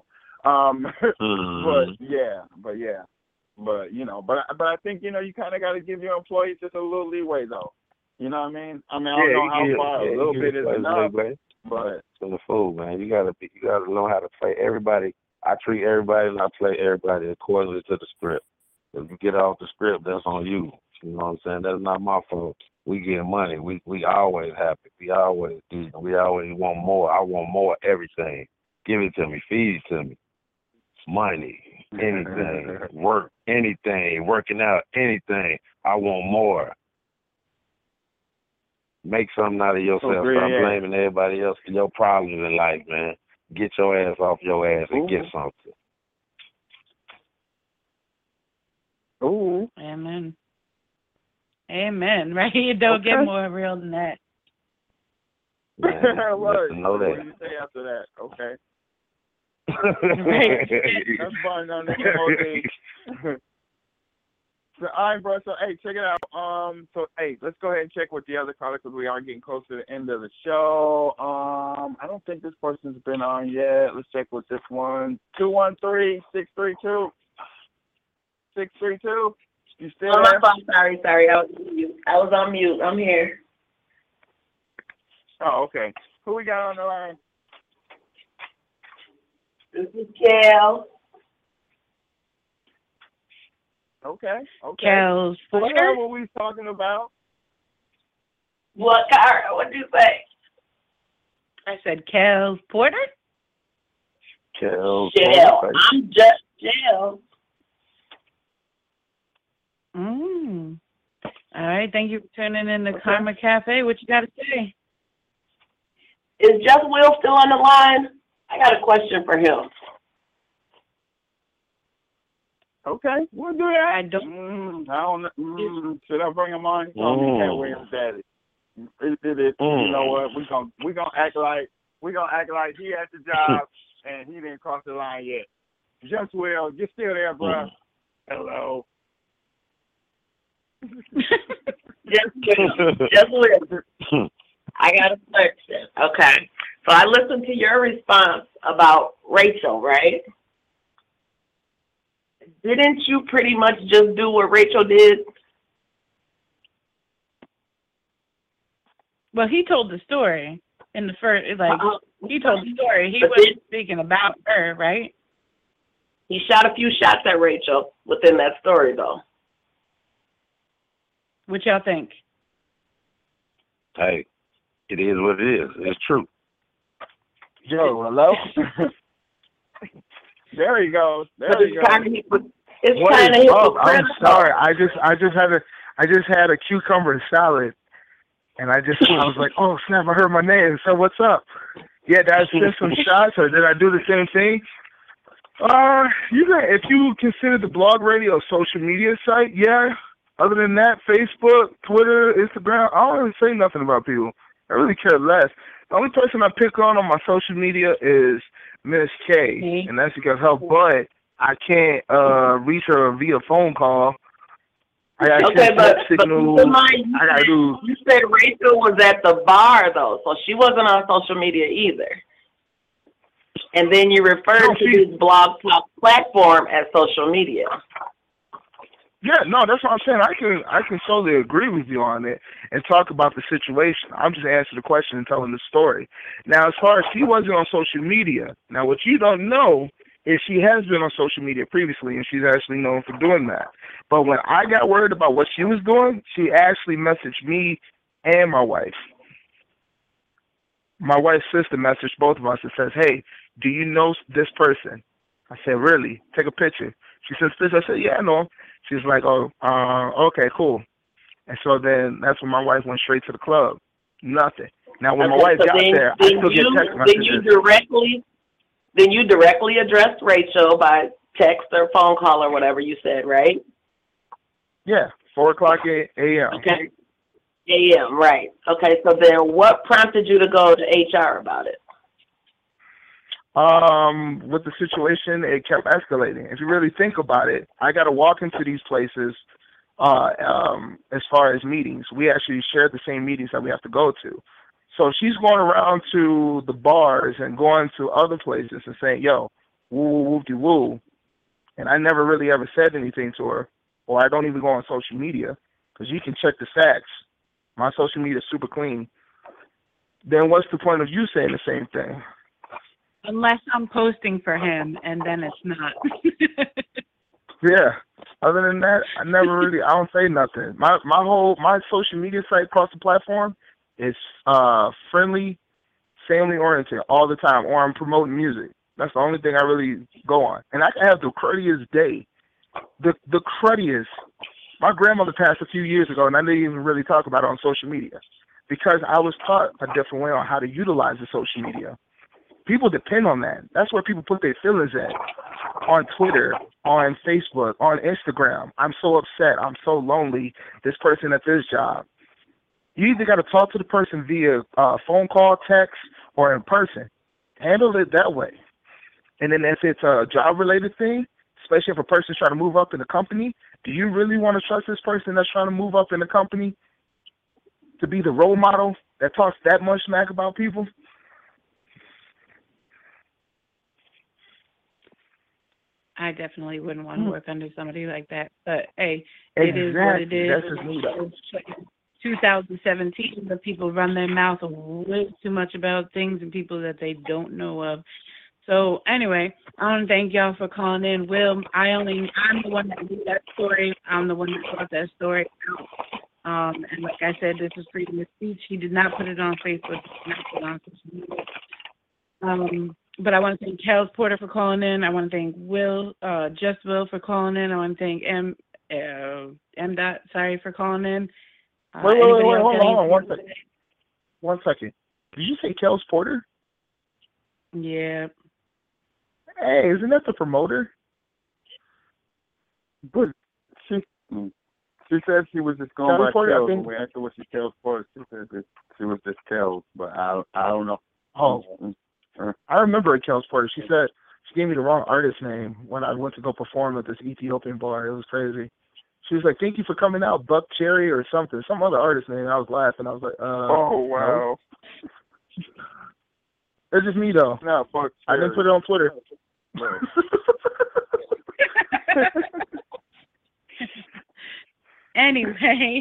But you know, but I think, you know, you kind of got to give your employees just a little leeway though. You know what I mean? I don't know how far a little bit is enough. But to the fool, man, you gotta know how to play everybody. I treat everybody and I play everybody accordingly to the script. If you get off the script, that's on you. You know what I'm saying? That's not my fault. We get money. We always happy. We always want more. I want more everything. Give it to me. Feed it to me. Money, anything, work, anything, working out, anything. I want more. Make something out of yourself. Stop blaming everybody else for your problems in life, man. Get your ass off your ass and get something. Ooh. Amen. Right? It don't get more real than that. Man, what know that. do you say after that? Okay. Right. That's fine on the MOD. So, all right, bro. So, hey, check it out. Let's go ahead and check with the other caller because we are getting close to the end of the show. I don't think this person's been on yet. Let's check with this one. 213-632. 632. You still there? My phone. Sorry. I was on mute. I'm here. Oh, okay. Who we got on the line? This is Kel. Okay. Kel's Porter? That's what we was talking about. What, Kyra? What did you say? I said Kel's Porter? Kel's Shell. Porter. I'm just Shell. All right. Thank you for tuning in to Karma Cafe. What you got to say? Is Just Will still on the line? I got a question for him. Okay, we'll do that. I don't. Should I bring him on? Call me Cat Williams Daddy. You know what? We gonna act like he at the job and he didn't cross the line yet. Just Will, you're still there, bro. Hello. Just Will. I got a question. Okay. So I listened to your response about Rachel, right? Didn't you pretty much just do what Rachel did? Well, he told the story in the first, he told the story. He But wasn't speaking about her, right? He shot a few shots at Rachel within that story, though. What y'all think? Hey, it is what it is. It's true. Joe, hello? There he goes. It's kind of hypocritical. I'm sorry. I just had a cucumber salad, and I was like, oh snap! I heard my name. So what's up? Yeah, did I send some shots, or did I do the same thing? If you consider the blog radio a social media site, yeah. Other than that, Facebook, Twitter, Instagram, I don't really say nothing about people. I really care less. The only person I pick on my social media is Miss K, and that's because her butt, I can't reach her via phone call. I got signals. You said Rachel was at the bar, though, so she wasn't on social media either. And then you referred to this blog talk platform as social media. Yeah, no, that's what I'm saying. I can totally agree with you on it and talk about the situation. I'm just answering the question and telling the story. Now, as far as she wasn't on social media, now what you don't know is she has been on social media previously, and she's actually known for doing that. But when I got worried about what she was doing, she actually messaged me and my wife. My wife's sister messaged both of us and says, "Hey, do you know this person?" I said, "Really? Take a picture." She says, "This." I said, "Yeah, I know him." She's like, "Oh, okay, cool." And so then that's when my wife went straight to the club. Nothing. Now, when my wife got there, I still get text messages. Then you directly addressed Rachel by text or phone call or whatever you said, right? Yeah, 4:00 a.m. Okay. A.m., right. Okay, so then what prompted you to go to HR about it? With the situation, it kept escalating. If you really think about it, I got to walk into these places as far as meetings. We actually share the same meetings that we have to go to. So she's going around to the bars and going to other places and saying, "Yo, woo-woo-woo-de-woo." And I never really ever said anything to her, or I don't even go on social media, because you can check the stats. My social media is super clean. Then what's the point of you saying the same thing? Unless I'm posting for him, and then it's not. Yeah. Other than that, I don't say nothing. My social media site across the platform is friendly, family oriented all the time, or I'm promoting music. That's the only thing I really go on. And I can have the cruddiest day. The cruddiest. My grandmother passed a few years ago, and I didn't even really talk about it on social media because I was taught a different way on how to utilize the social media. People depend on that. That's where people put their feelings at. On Twitter, on Facebook, on Instagram. I'm so upset. I'm so lonely. This person at this job. You either got to talk to the person via phone call, text, or in person. Handle it that way. And then if it's a job-related thing, especially if a person's trying to move up in the company, do you really want to trust this person that's trying to move up in the company to be the role model that talks that much smack about people? I definitely wouldn't want to work under somebody like that. But, hey, it is what it is. That's just me, though. 2017, the people run their mouth way too much about things and people that they don't know of. So, anyway, I want to thank y'all for calling in. Will, I'm the one that did that story. I'm the one that brought that story out. And like I said, this is freedom of speech. He did not put it on Facebook. He did not put it on social media. But I want to thank Kels Porter for calling in. I want to thank Will for calling in. I want to thank M. For calling in. Wait, hold on. One second. Did you say Kels Porter? Yeah. Hey, isn't that the promoter? But she said she was just going by Kels. When we asked her what she Kels Porter, she said that she was just Kels, but I don't know. Oh. I remember a Kels Porter. She said she gave me the wrong artist name when I went to go perform at this Ethiopian bar. It was crazy. She was like, "Thank you for coming out, Buck Cherry," or something, some other artist name. I was laughing. I was like, "Oh wow." No. It's just me though. No, Buck Cherry. I didn't put it on Twitter. Right. Anyway,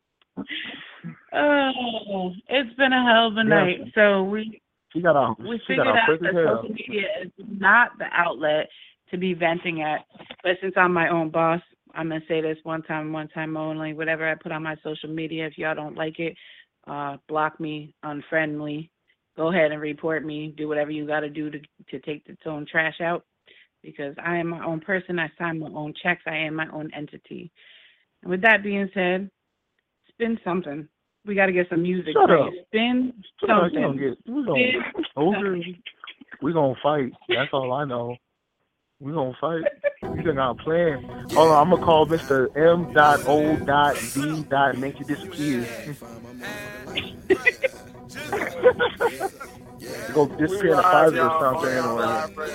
it's been a hell of a night. So we figured out that social media is not the outlet to be venting at. But since I'm my own boss, I'm going to say this one time only. Whatever I put on my social media, if y'all don't like it, block me, unfriend me, go ahead and report me, do whatever you got to do to take the own trash out, because I am my own person. I sign my own checks. I am my own entity. And with that being said, spin something. We got to get some music. Spin something. We're going to fight. That's all I know. We're going to fight. You think I'm playing? Hold on, I'm going to call Mr. M.O.D. Make you disappear. Go disappear in a closet or something. Anyway.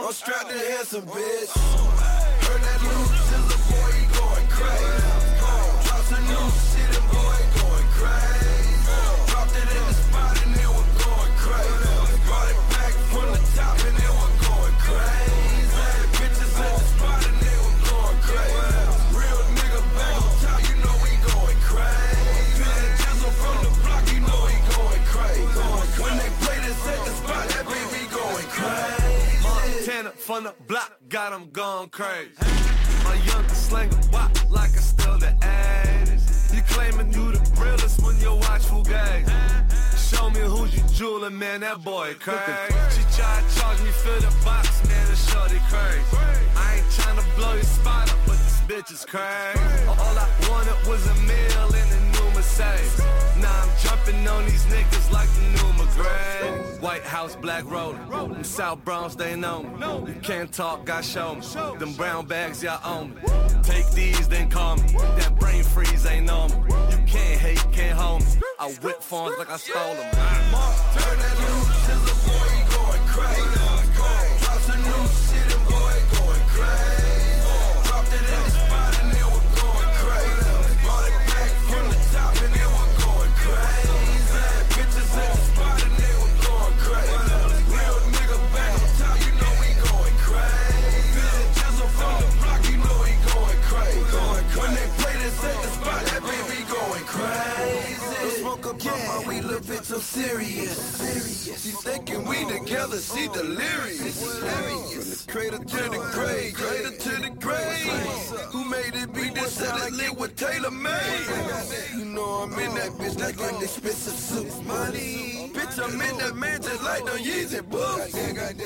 I'm strapped to handsome bitch. Heard that little sizzle boy, he going crazy. Drops a new shit and boy going crazy. Dropped it in the spot and it was going crazy. Brought it back from the top and it was going crazy. Bitches at the spot and it was going crazy. Real nigga back on top, you know we going crazy. Jizzle from the block, you know he going crazy. When they play this at the spot, that baby going crazy. Montana from the block, got him going crazy. My youngest slanger wop like I still the 80s. You claiming you the realest when you watch Fugazi. Show me who you jewelin', man, that boy crazy. She try to charge me for the box, man, the shorty crazy. I ain't tryna blow your spot up, but this bitch is crazy. All I wanted was a meal and a new Mercedes. Now I'm jumping on these niggas like the new McGrady. White House, black roller. Them South Bronx, they know me. You can't talk, I show me. Them brown bags, y'all own me. Take these, then call me. That brain freeze ain't on me. You can't hate, can't hold me. I whip phones like I stole them. Turn that new sizzle boy, he going crazy. Drops a new shit and boy going crazy. Dropped it in the spot and it was going crazy. Brought it back from the top and it was going crazy. Bitches at the spot and it was going crazy. Real nigga back on top, you know we going crazy. Jizzle from the block, you know he going crazy. When they play this at the spot, that baby going crazy. Smoke up on my weed, little bitch, I'm serious. She thinking we together, she delirious. From the cradle to the grave, cradle to the grave. Who made it be this set lit with Taylor Made? You know I'm in that bitch like an expensive suit. Money, bitch, I'm in that man just like the Yeezy boots.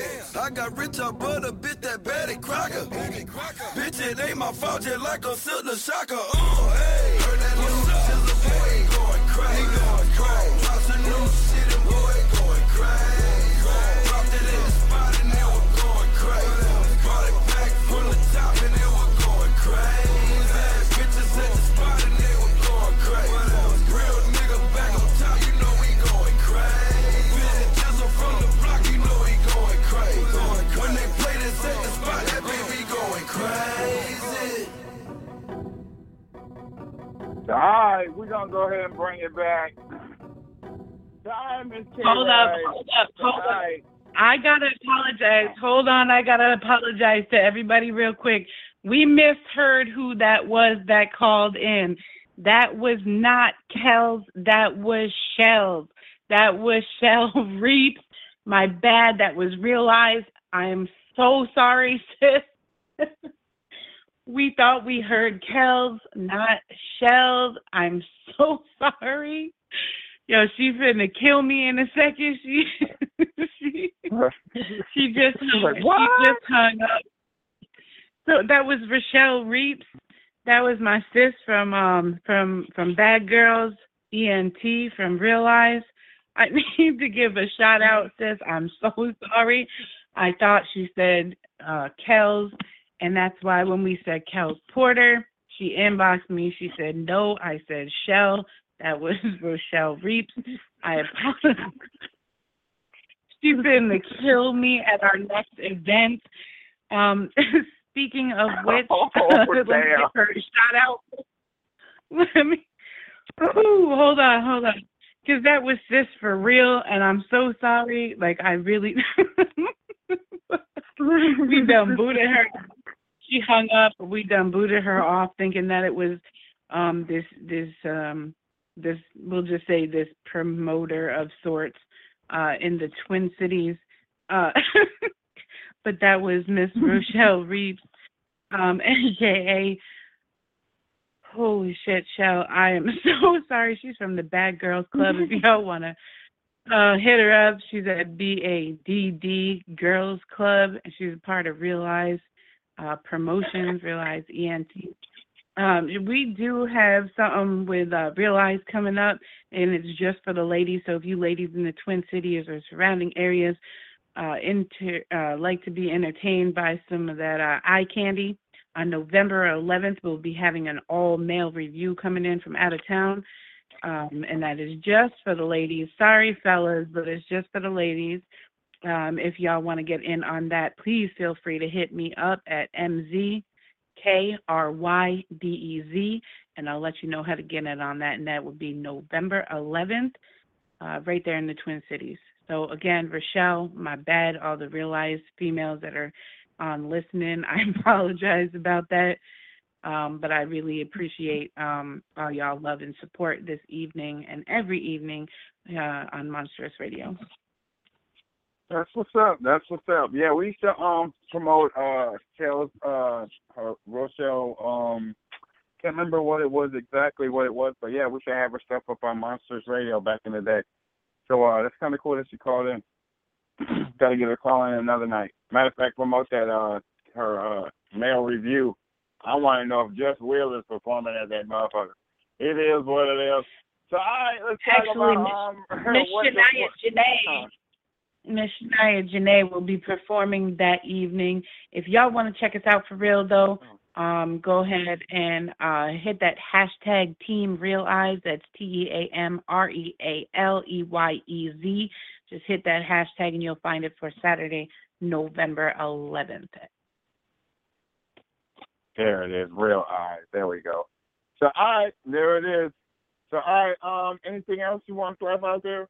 I got rich on butter, bitch, that Betty Crocker. Bitch, it ain't my fault, just like a Silver Shocker. Hey, heard that little sizzle boy going crazy. Drops a new shit and boy going crazy. Dropped it in the spot and it was going crazy. Brought it back from the top and it was going crazy. Bitches at the spot and it was going crazy. Real nigga back on top, you know we going crazy. Jizzle from the block, you know he going crazy. When they play this at the spot, that baby going crazy. All right, we're going to go ahead and bring it back. Time is Hold up. I got to apologize. Hold on, I got to apologize to everybody real quick. We misheard who that was that called in. That was not Kells. That was Shells. That was Shell Reaps. My bad. That was realized. I am so sorry, sis. We thought we heard Kells, not Shells. I'm so sorry. Yo, she finna kill me in a second. She just hung up. So that was Rochelle Reaps. That was my sis from Bad Girls ENT from Realize. I need to give a shout out, sis. I'm so sorry. I thought she said Kells, and that's why when we said Kells Porter, she inboxed me. She said no. I said Shell. That was Rochelle Reaps. I apologize. She's finna kill me at our next event. Speaking of which, let me give her a shout out. Hold on. Because that was sis for real, and I'm so sorry. Like, I really, we done booted her. She hung up. We done booted her off, thinking that it was this we'll just say this promoter of sorts in the Twin Cities. But that was Miss Rochelle Reaps, aka holy shit, Shell. I am so sorry. She's from the Bad Girls Club. If y'all want to hit her up, she's at BADD Girls Club, and she's a part of Realize Promotions, Realize ENT. We do have something with Realize coming up, and it's just for the ladies. So if you ladies in the Twin Cities or surrounding areas like to be entertained by some of that eye candy, on November 11th, we'll be having an all-male review coming in from out of town, and that is just for the ladies. Sorry, fellas, but it's just for the ladies. If y'all want to get in on that, please feel free to hit me up at MZKRYDEZ, and I'll let you know how to get in on that, and that would be November 11th, right there in the Twin Cities. So again, Rochelle, my bad, all the realized females that are on listening, I apologize about that, but I really appreciate all y'all love and support this evening and every evening on Monstrous Radio. That's what's up. That's what's up. Yeah, we used to promote Rochelle. Can't remember what it was, but yeah, we should have her stuff up on Monsters Radio back in the day. So that's kind of cool that she called in. Got to get her call in another night. Matter of fact, promote that her male review. I want to know if Just Will is performing at that motherfucker. It is what it is. So all right, let's talk about Miss Shania Janae will be performing that evening. If y'all want to check us out for real, though, go ahead and hit that hashtag Team Real Eyes. That's TeamRealEyez. Just hit that hashtag and you'll find it for Saturday, November 11th. There it is, Real Eyes. There we go. So all right, there it is. So all right, anything else you want to throw out there?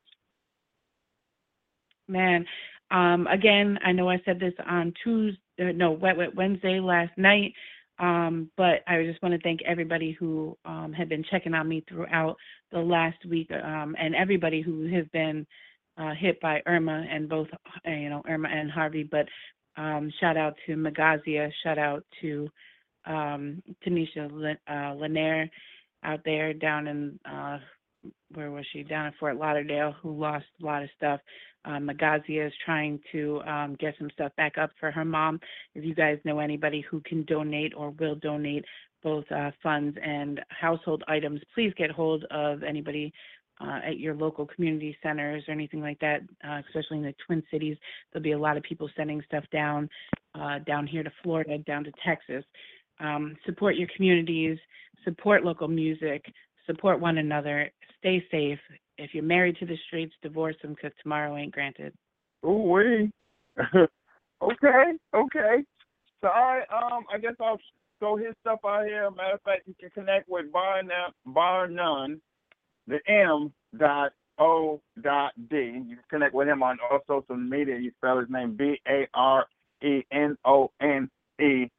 Man, again, I know I said this on Wednesday last night, but I just want to thank everybody who had been checking on me throughout the last week, and everybody who has been hit by Irma and both, Irma and Harvey. But shout out to Magazia, shout out to Tanisha Lanier out there down in where was she? Down in Fort Lauderdale, who lost a lot of stuff. Magazia is trying to get some stuff back up for her mom. If you guys know anybody who can donate or will donate both funds and household items, please get hold of anybody at your local community centers or anything like that, especially in the Twin Cities. There'll be a lot of people sending stuff down here to Florida, down to Texas. Support your communities, support local music, support one another, stay safe. If you're married to the streets, divorce them because tomorrow ain't granted. Ooh-wee. Okay. So I guess I'll throw his stuff out here. Matter of fact, you can connect with Bar None, the M.O.D. You can connect with him on all social media. You spell his name BARENONE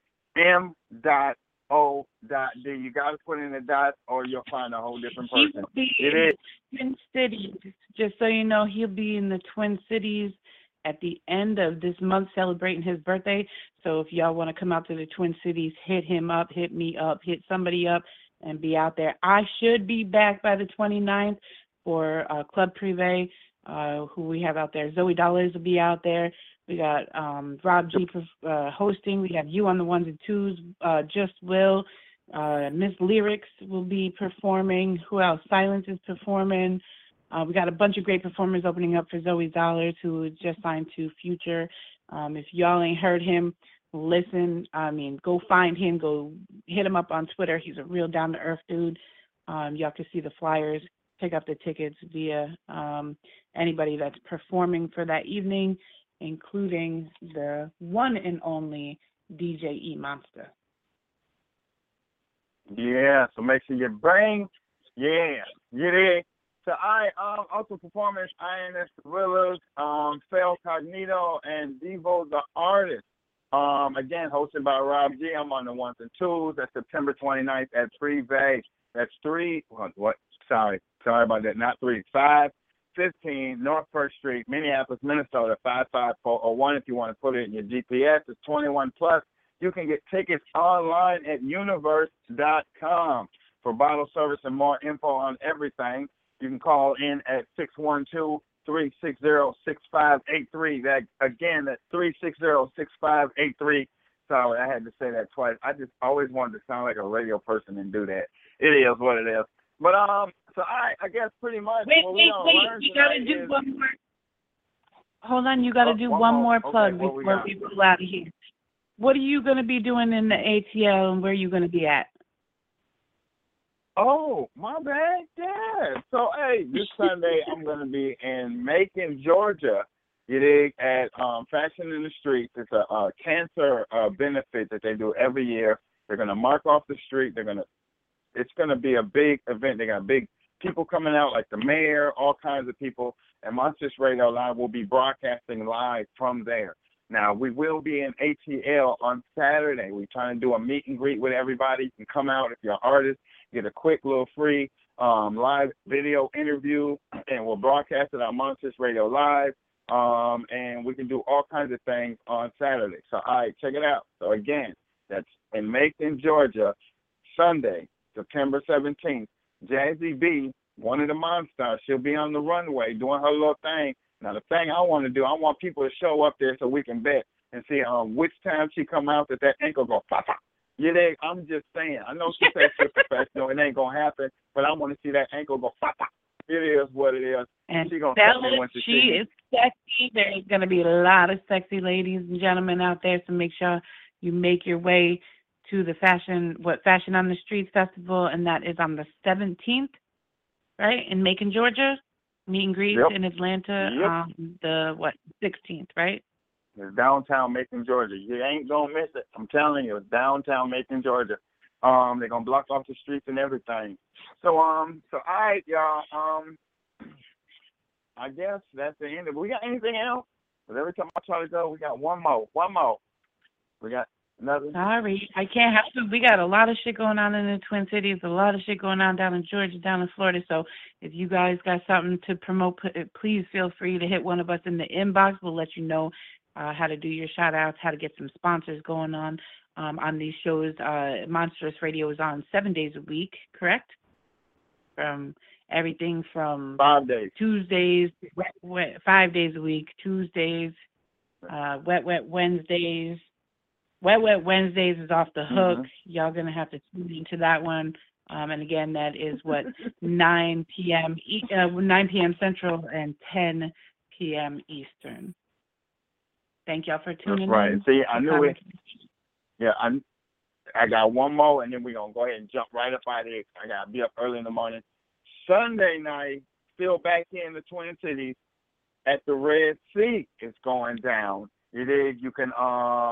M.O.D. You got to put in a dot or you'll find a whole different person. He will be in the Twin Cities. Just so you know, he'll be in the Twin Cities at the end of this month celebrating his birthday. So if y'all want to come out to the Twin Cities, hit him up, hit me up, hit somebody up, and be out there. I should be back by the 29th for Club Privé, who we have out there. Zoe Dollars will be out there. We got Rob G hosting. We have you on the ones and twos. Just Will. Miss Lyrics will be performing. Who else? Silence is performing. We got a bunch of great performers opening up for Zoe Dollars, who just signed to Future. If y'all ain't heard him, listen. Go find him. Go hit him up on Twitter. He's a real down-to-earth dude. Y'all can see the flyers. Pick up the tickets via anybody that's performing for that evening, including the one and only DJ E Monster. Yeah, so make sure you bring, get in. So I also performing INS Gorillas, Fel Cognito, and Devo the Artist. Again, hosted by Rob G. I'm on the ones and twos. That's September 29th at Privé. That's Sorry about that. Not 3. 515 North 1st Street, Minneapolis, Minnesota, 55401. If you want to put it in your GPS, it's 21 plus. You can get tickets online at universe.com. For bottle service and more info on everything, you can call in at 612-360-6583. That again, that's 360-6583. Sorry, I had to say that twice. I just always wanted to sound like a radio person and do that. It is what it is. But so I guess pretty much. Wait. You gotta do one more. Hold on, you gotta do one more plug before we roll out of here. What are you gonna be doing in the ATL, and where are you gonna be at? Oh, my bad. Yeah. So, hey, this Sunday I'm going to be in Macon, Georgia You dig? At Fashion in the Streets. It's a cancer benefit that they do every year. They're gonna mark off the street. It's gonna be a big event. They got big people coming out, like the mayor, all kinds of people. And Monsters Radio Live will be broadcasting live from there. Now, we will be in ATL on Saturday. We're trying to do a meet and greet with everybody. You can come out if you're an artist, get a quick little free live video interview, and we'll broadcast it on Monsters Radio Live. And we can do all kinds of things on Saturday. So, all right, check it out. So, again, that's in Macon, Georgia, Sunday, September 17th. Jazzy B, one of the Monsters, she'll be on the runway doing her little thing. Now, the thing I want to do, I want people to show up there so we can bet and see which time she come out that ankle go pop, pop. You dig? I'm just saying. I know she says she's professional. It ain't going to happen, but I want to see that ankle go pop, pop. It is what it is. And she gonna tell me when she is sexy. There's going to be a lot of sexy ladies and gentlemen out there, so make sure you make your way to the Fashion on the Streets Festival, and that is on the 17th, right, in Macon, Georgia. Meet and greet in Atlanta on the 16th, right? It's downtown Macon, Georgia. You ain't gonna miss it. I'm telling you, it's downtown Macon, Georgia. They're gonna block off the streets and everything. So all right, y'all. I guess that's the end of it. We got anything else? Because every time I try to go, we got one more. We got another. Sorry, I can't help it. We got a lot of shit going on in the Twin Cities, a lot of shit going on down in Georgia, down in Florida. So if you guys got something to promote, please feel free to hit one of us in the inbox. We'll let you know how to do your shout-outs, how to get some sponsors going on these shows. Monstrous Radio is on 7 days a week, correct? From everything from 5 days. Tuesdays, 5 days a week, Tuesdays, Wet Wednesdays. Wet Wednesdays is off the hook. Mm-hmm. Y'all going to have to tune into that one. And again, that is 9 p.m. Central and 10 p.m. Eastern. Thank y'all for tuning in. Right. See, I knew it. Yeah, I got one more, and then we're going to go ahead and jump right up out of here. I got to be up early in the morning. Sunday night, still back here in the Twin Cities at the Red Sea. It's going down. You dig? You can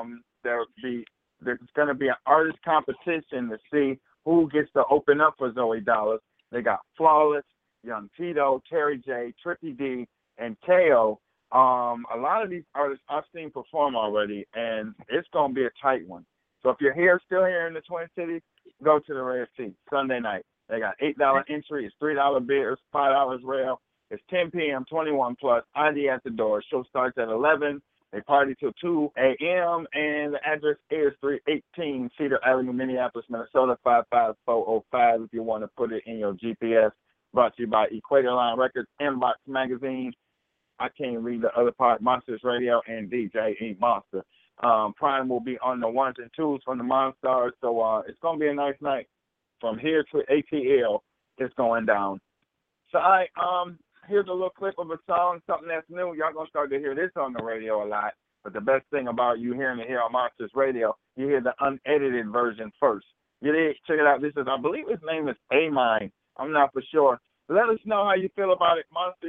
there's going to be an artist competition to see who gets to open up for Zoe Dollars. They got Flawless, Young Tito, Terry J, Trippy D, and KO. A lot of these artists I've seen perform already, and it's going to be a tight one. So if you're still here in the Twin Cities, go to the Red Sea Sunday night. They got $8 entry. It's $3 beers, $5 rail. It's 10 p.m., 21 plus, ID at the door. Show starts at 11. They party till 2 a.m., and the address is 318 Cedar Avenue, Minneapolis, Minnesota, 55405 if you want to put it in your GPS. Brought to you by Equator Line Records, Inbox Magazine. I can't read the other part, Monsters Radio, and DJ E Monster. Prime will be on the 1s and 2s from the Monstars, so it's going to be a nice night. From here to ATL, it's going down. So, here's a little clip of a song, something that's new. Y'all going to start to hear this on the radio a lot. But the best thing about you hearing it here on Monsters Radio, you hear the unedited version first. You did check it out. This is, I believe his name is A-Mine. I'm not for sure. Let us know how you feel about it,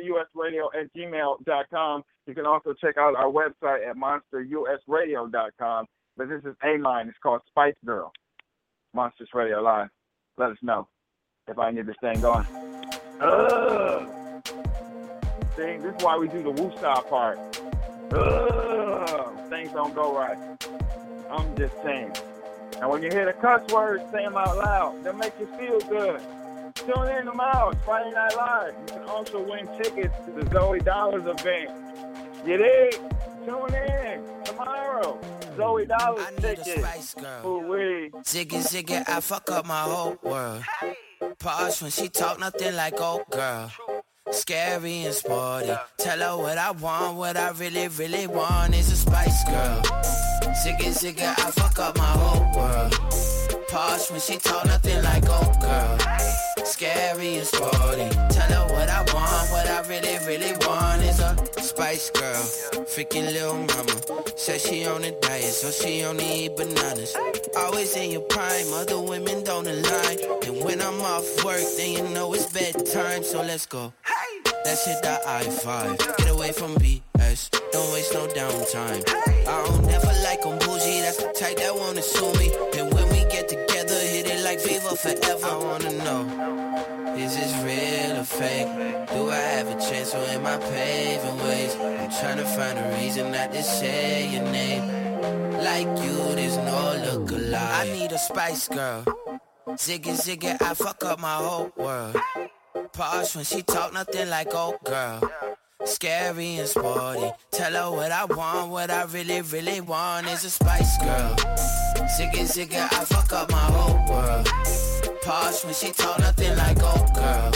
monsterusradio@gmail.com. You can also check out our website at monsterusradio.com. But this is A-Mine. It's called Spice Girl. Monsters Radio Live. Let us know if I can get this thing going. See, this is why we do the woo-saw part. Things don't go right. I'm just saying. And when you hear the cuss words, say them out loud. They'll make you feel good. Tune in tomorrow. It's Friday Night Live. You can also win tickets to the Zoe Dollars event. You dig? Tune in tomorrow. Zoe Dollars tickets. Ziggy, I fuck up my whole world. Pause when she talk nothing like old girl. Scary and sporty. Tell her what I want, what I really, really want is a Spice Girl. Ziggy, I fuck up my whole world. Pause when she talk nothing like old girl. Scary and sporty. Tell her what I want, what I really, really want is a Spice Girl. Freaking little mama. Says she on a diet, so she only eat bananas. Always in your prime, other women don't align. And when I'm off work, then you know it's bedtime, so let's go. let's hit the I-5. Get away from BS, don't waste no downtime. I don't never like them bougie, that's the type that wanna sue me. And when we get together, hit it like Viva forever. I wanna know, is this real or fake? Do I have a chance or am I paving ways? I'm trying to find a reason not to say your name. Like you, there's no look alike. I need a Spice Girl. Ziggy, ziggy, I fuck up my whole world. Posh when she talk, nothing like old girl. Scary and sporty. Tell her what I want, what I really, really want is a Spice Girl. Ziggy, ziggy, I fuck up my whole world. Posh when she talk, nothing like old girl.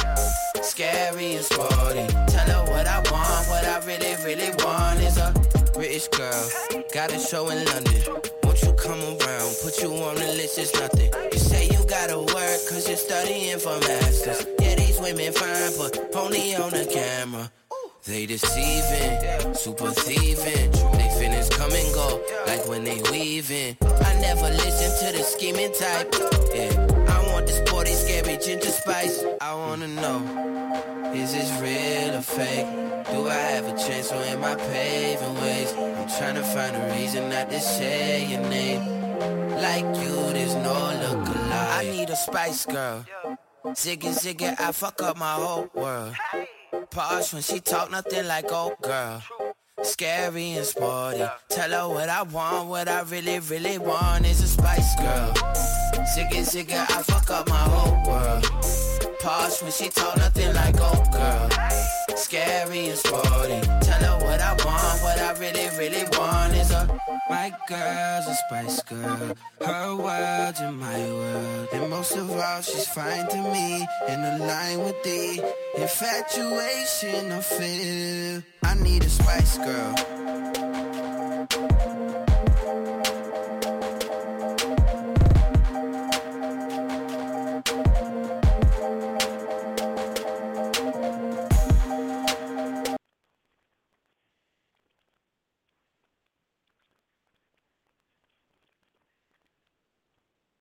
Scary and sporty. Tell her what I want, what I really, really want is a British girl. Got a show in London. Won't you come around? Put you on the list, it's nothing. You say you gotta work, cause you're studying for masters. Yeah, these women fine, but only on the camera. They deceiving, super thieving. They finish come and go, like when they weaving. I never listen to the scheming type. Yeah, I want the sporty, scary ginger spice. I wanna know, is this real or fake? Do I have a chance or am I paving ways? I'm trying to find a reason not to say your name. Like you, there's no look alike. I need a Spice Girl. Ziggy, ziggy, I fuck up my whole world. Posh when she talk, nothing like old girl. Scary and sporty. Tell her what I want, what I really, really want is a Spice Girl. Ziggy, ziggy, I fuck up my whole world. Posh when she talk, nothing like old girl. Scary and sporty. Tell her what I want, what I really, really want is a my girl's a Spice Girl. Her world's in my world. And most of all, she's fine to me. In line with the infatuation I feel. I need a Spice Girl.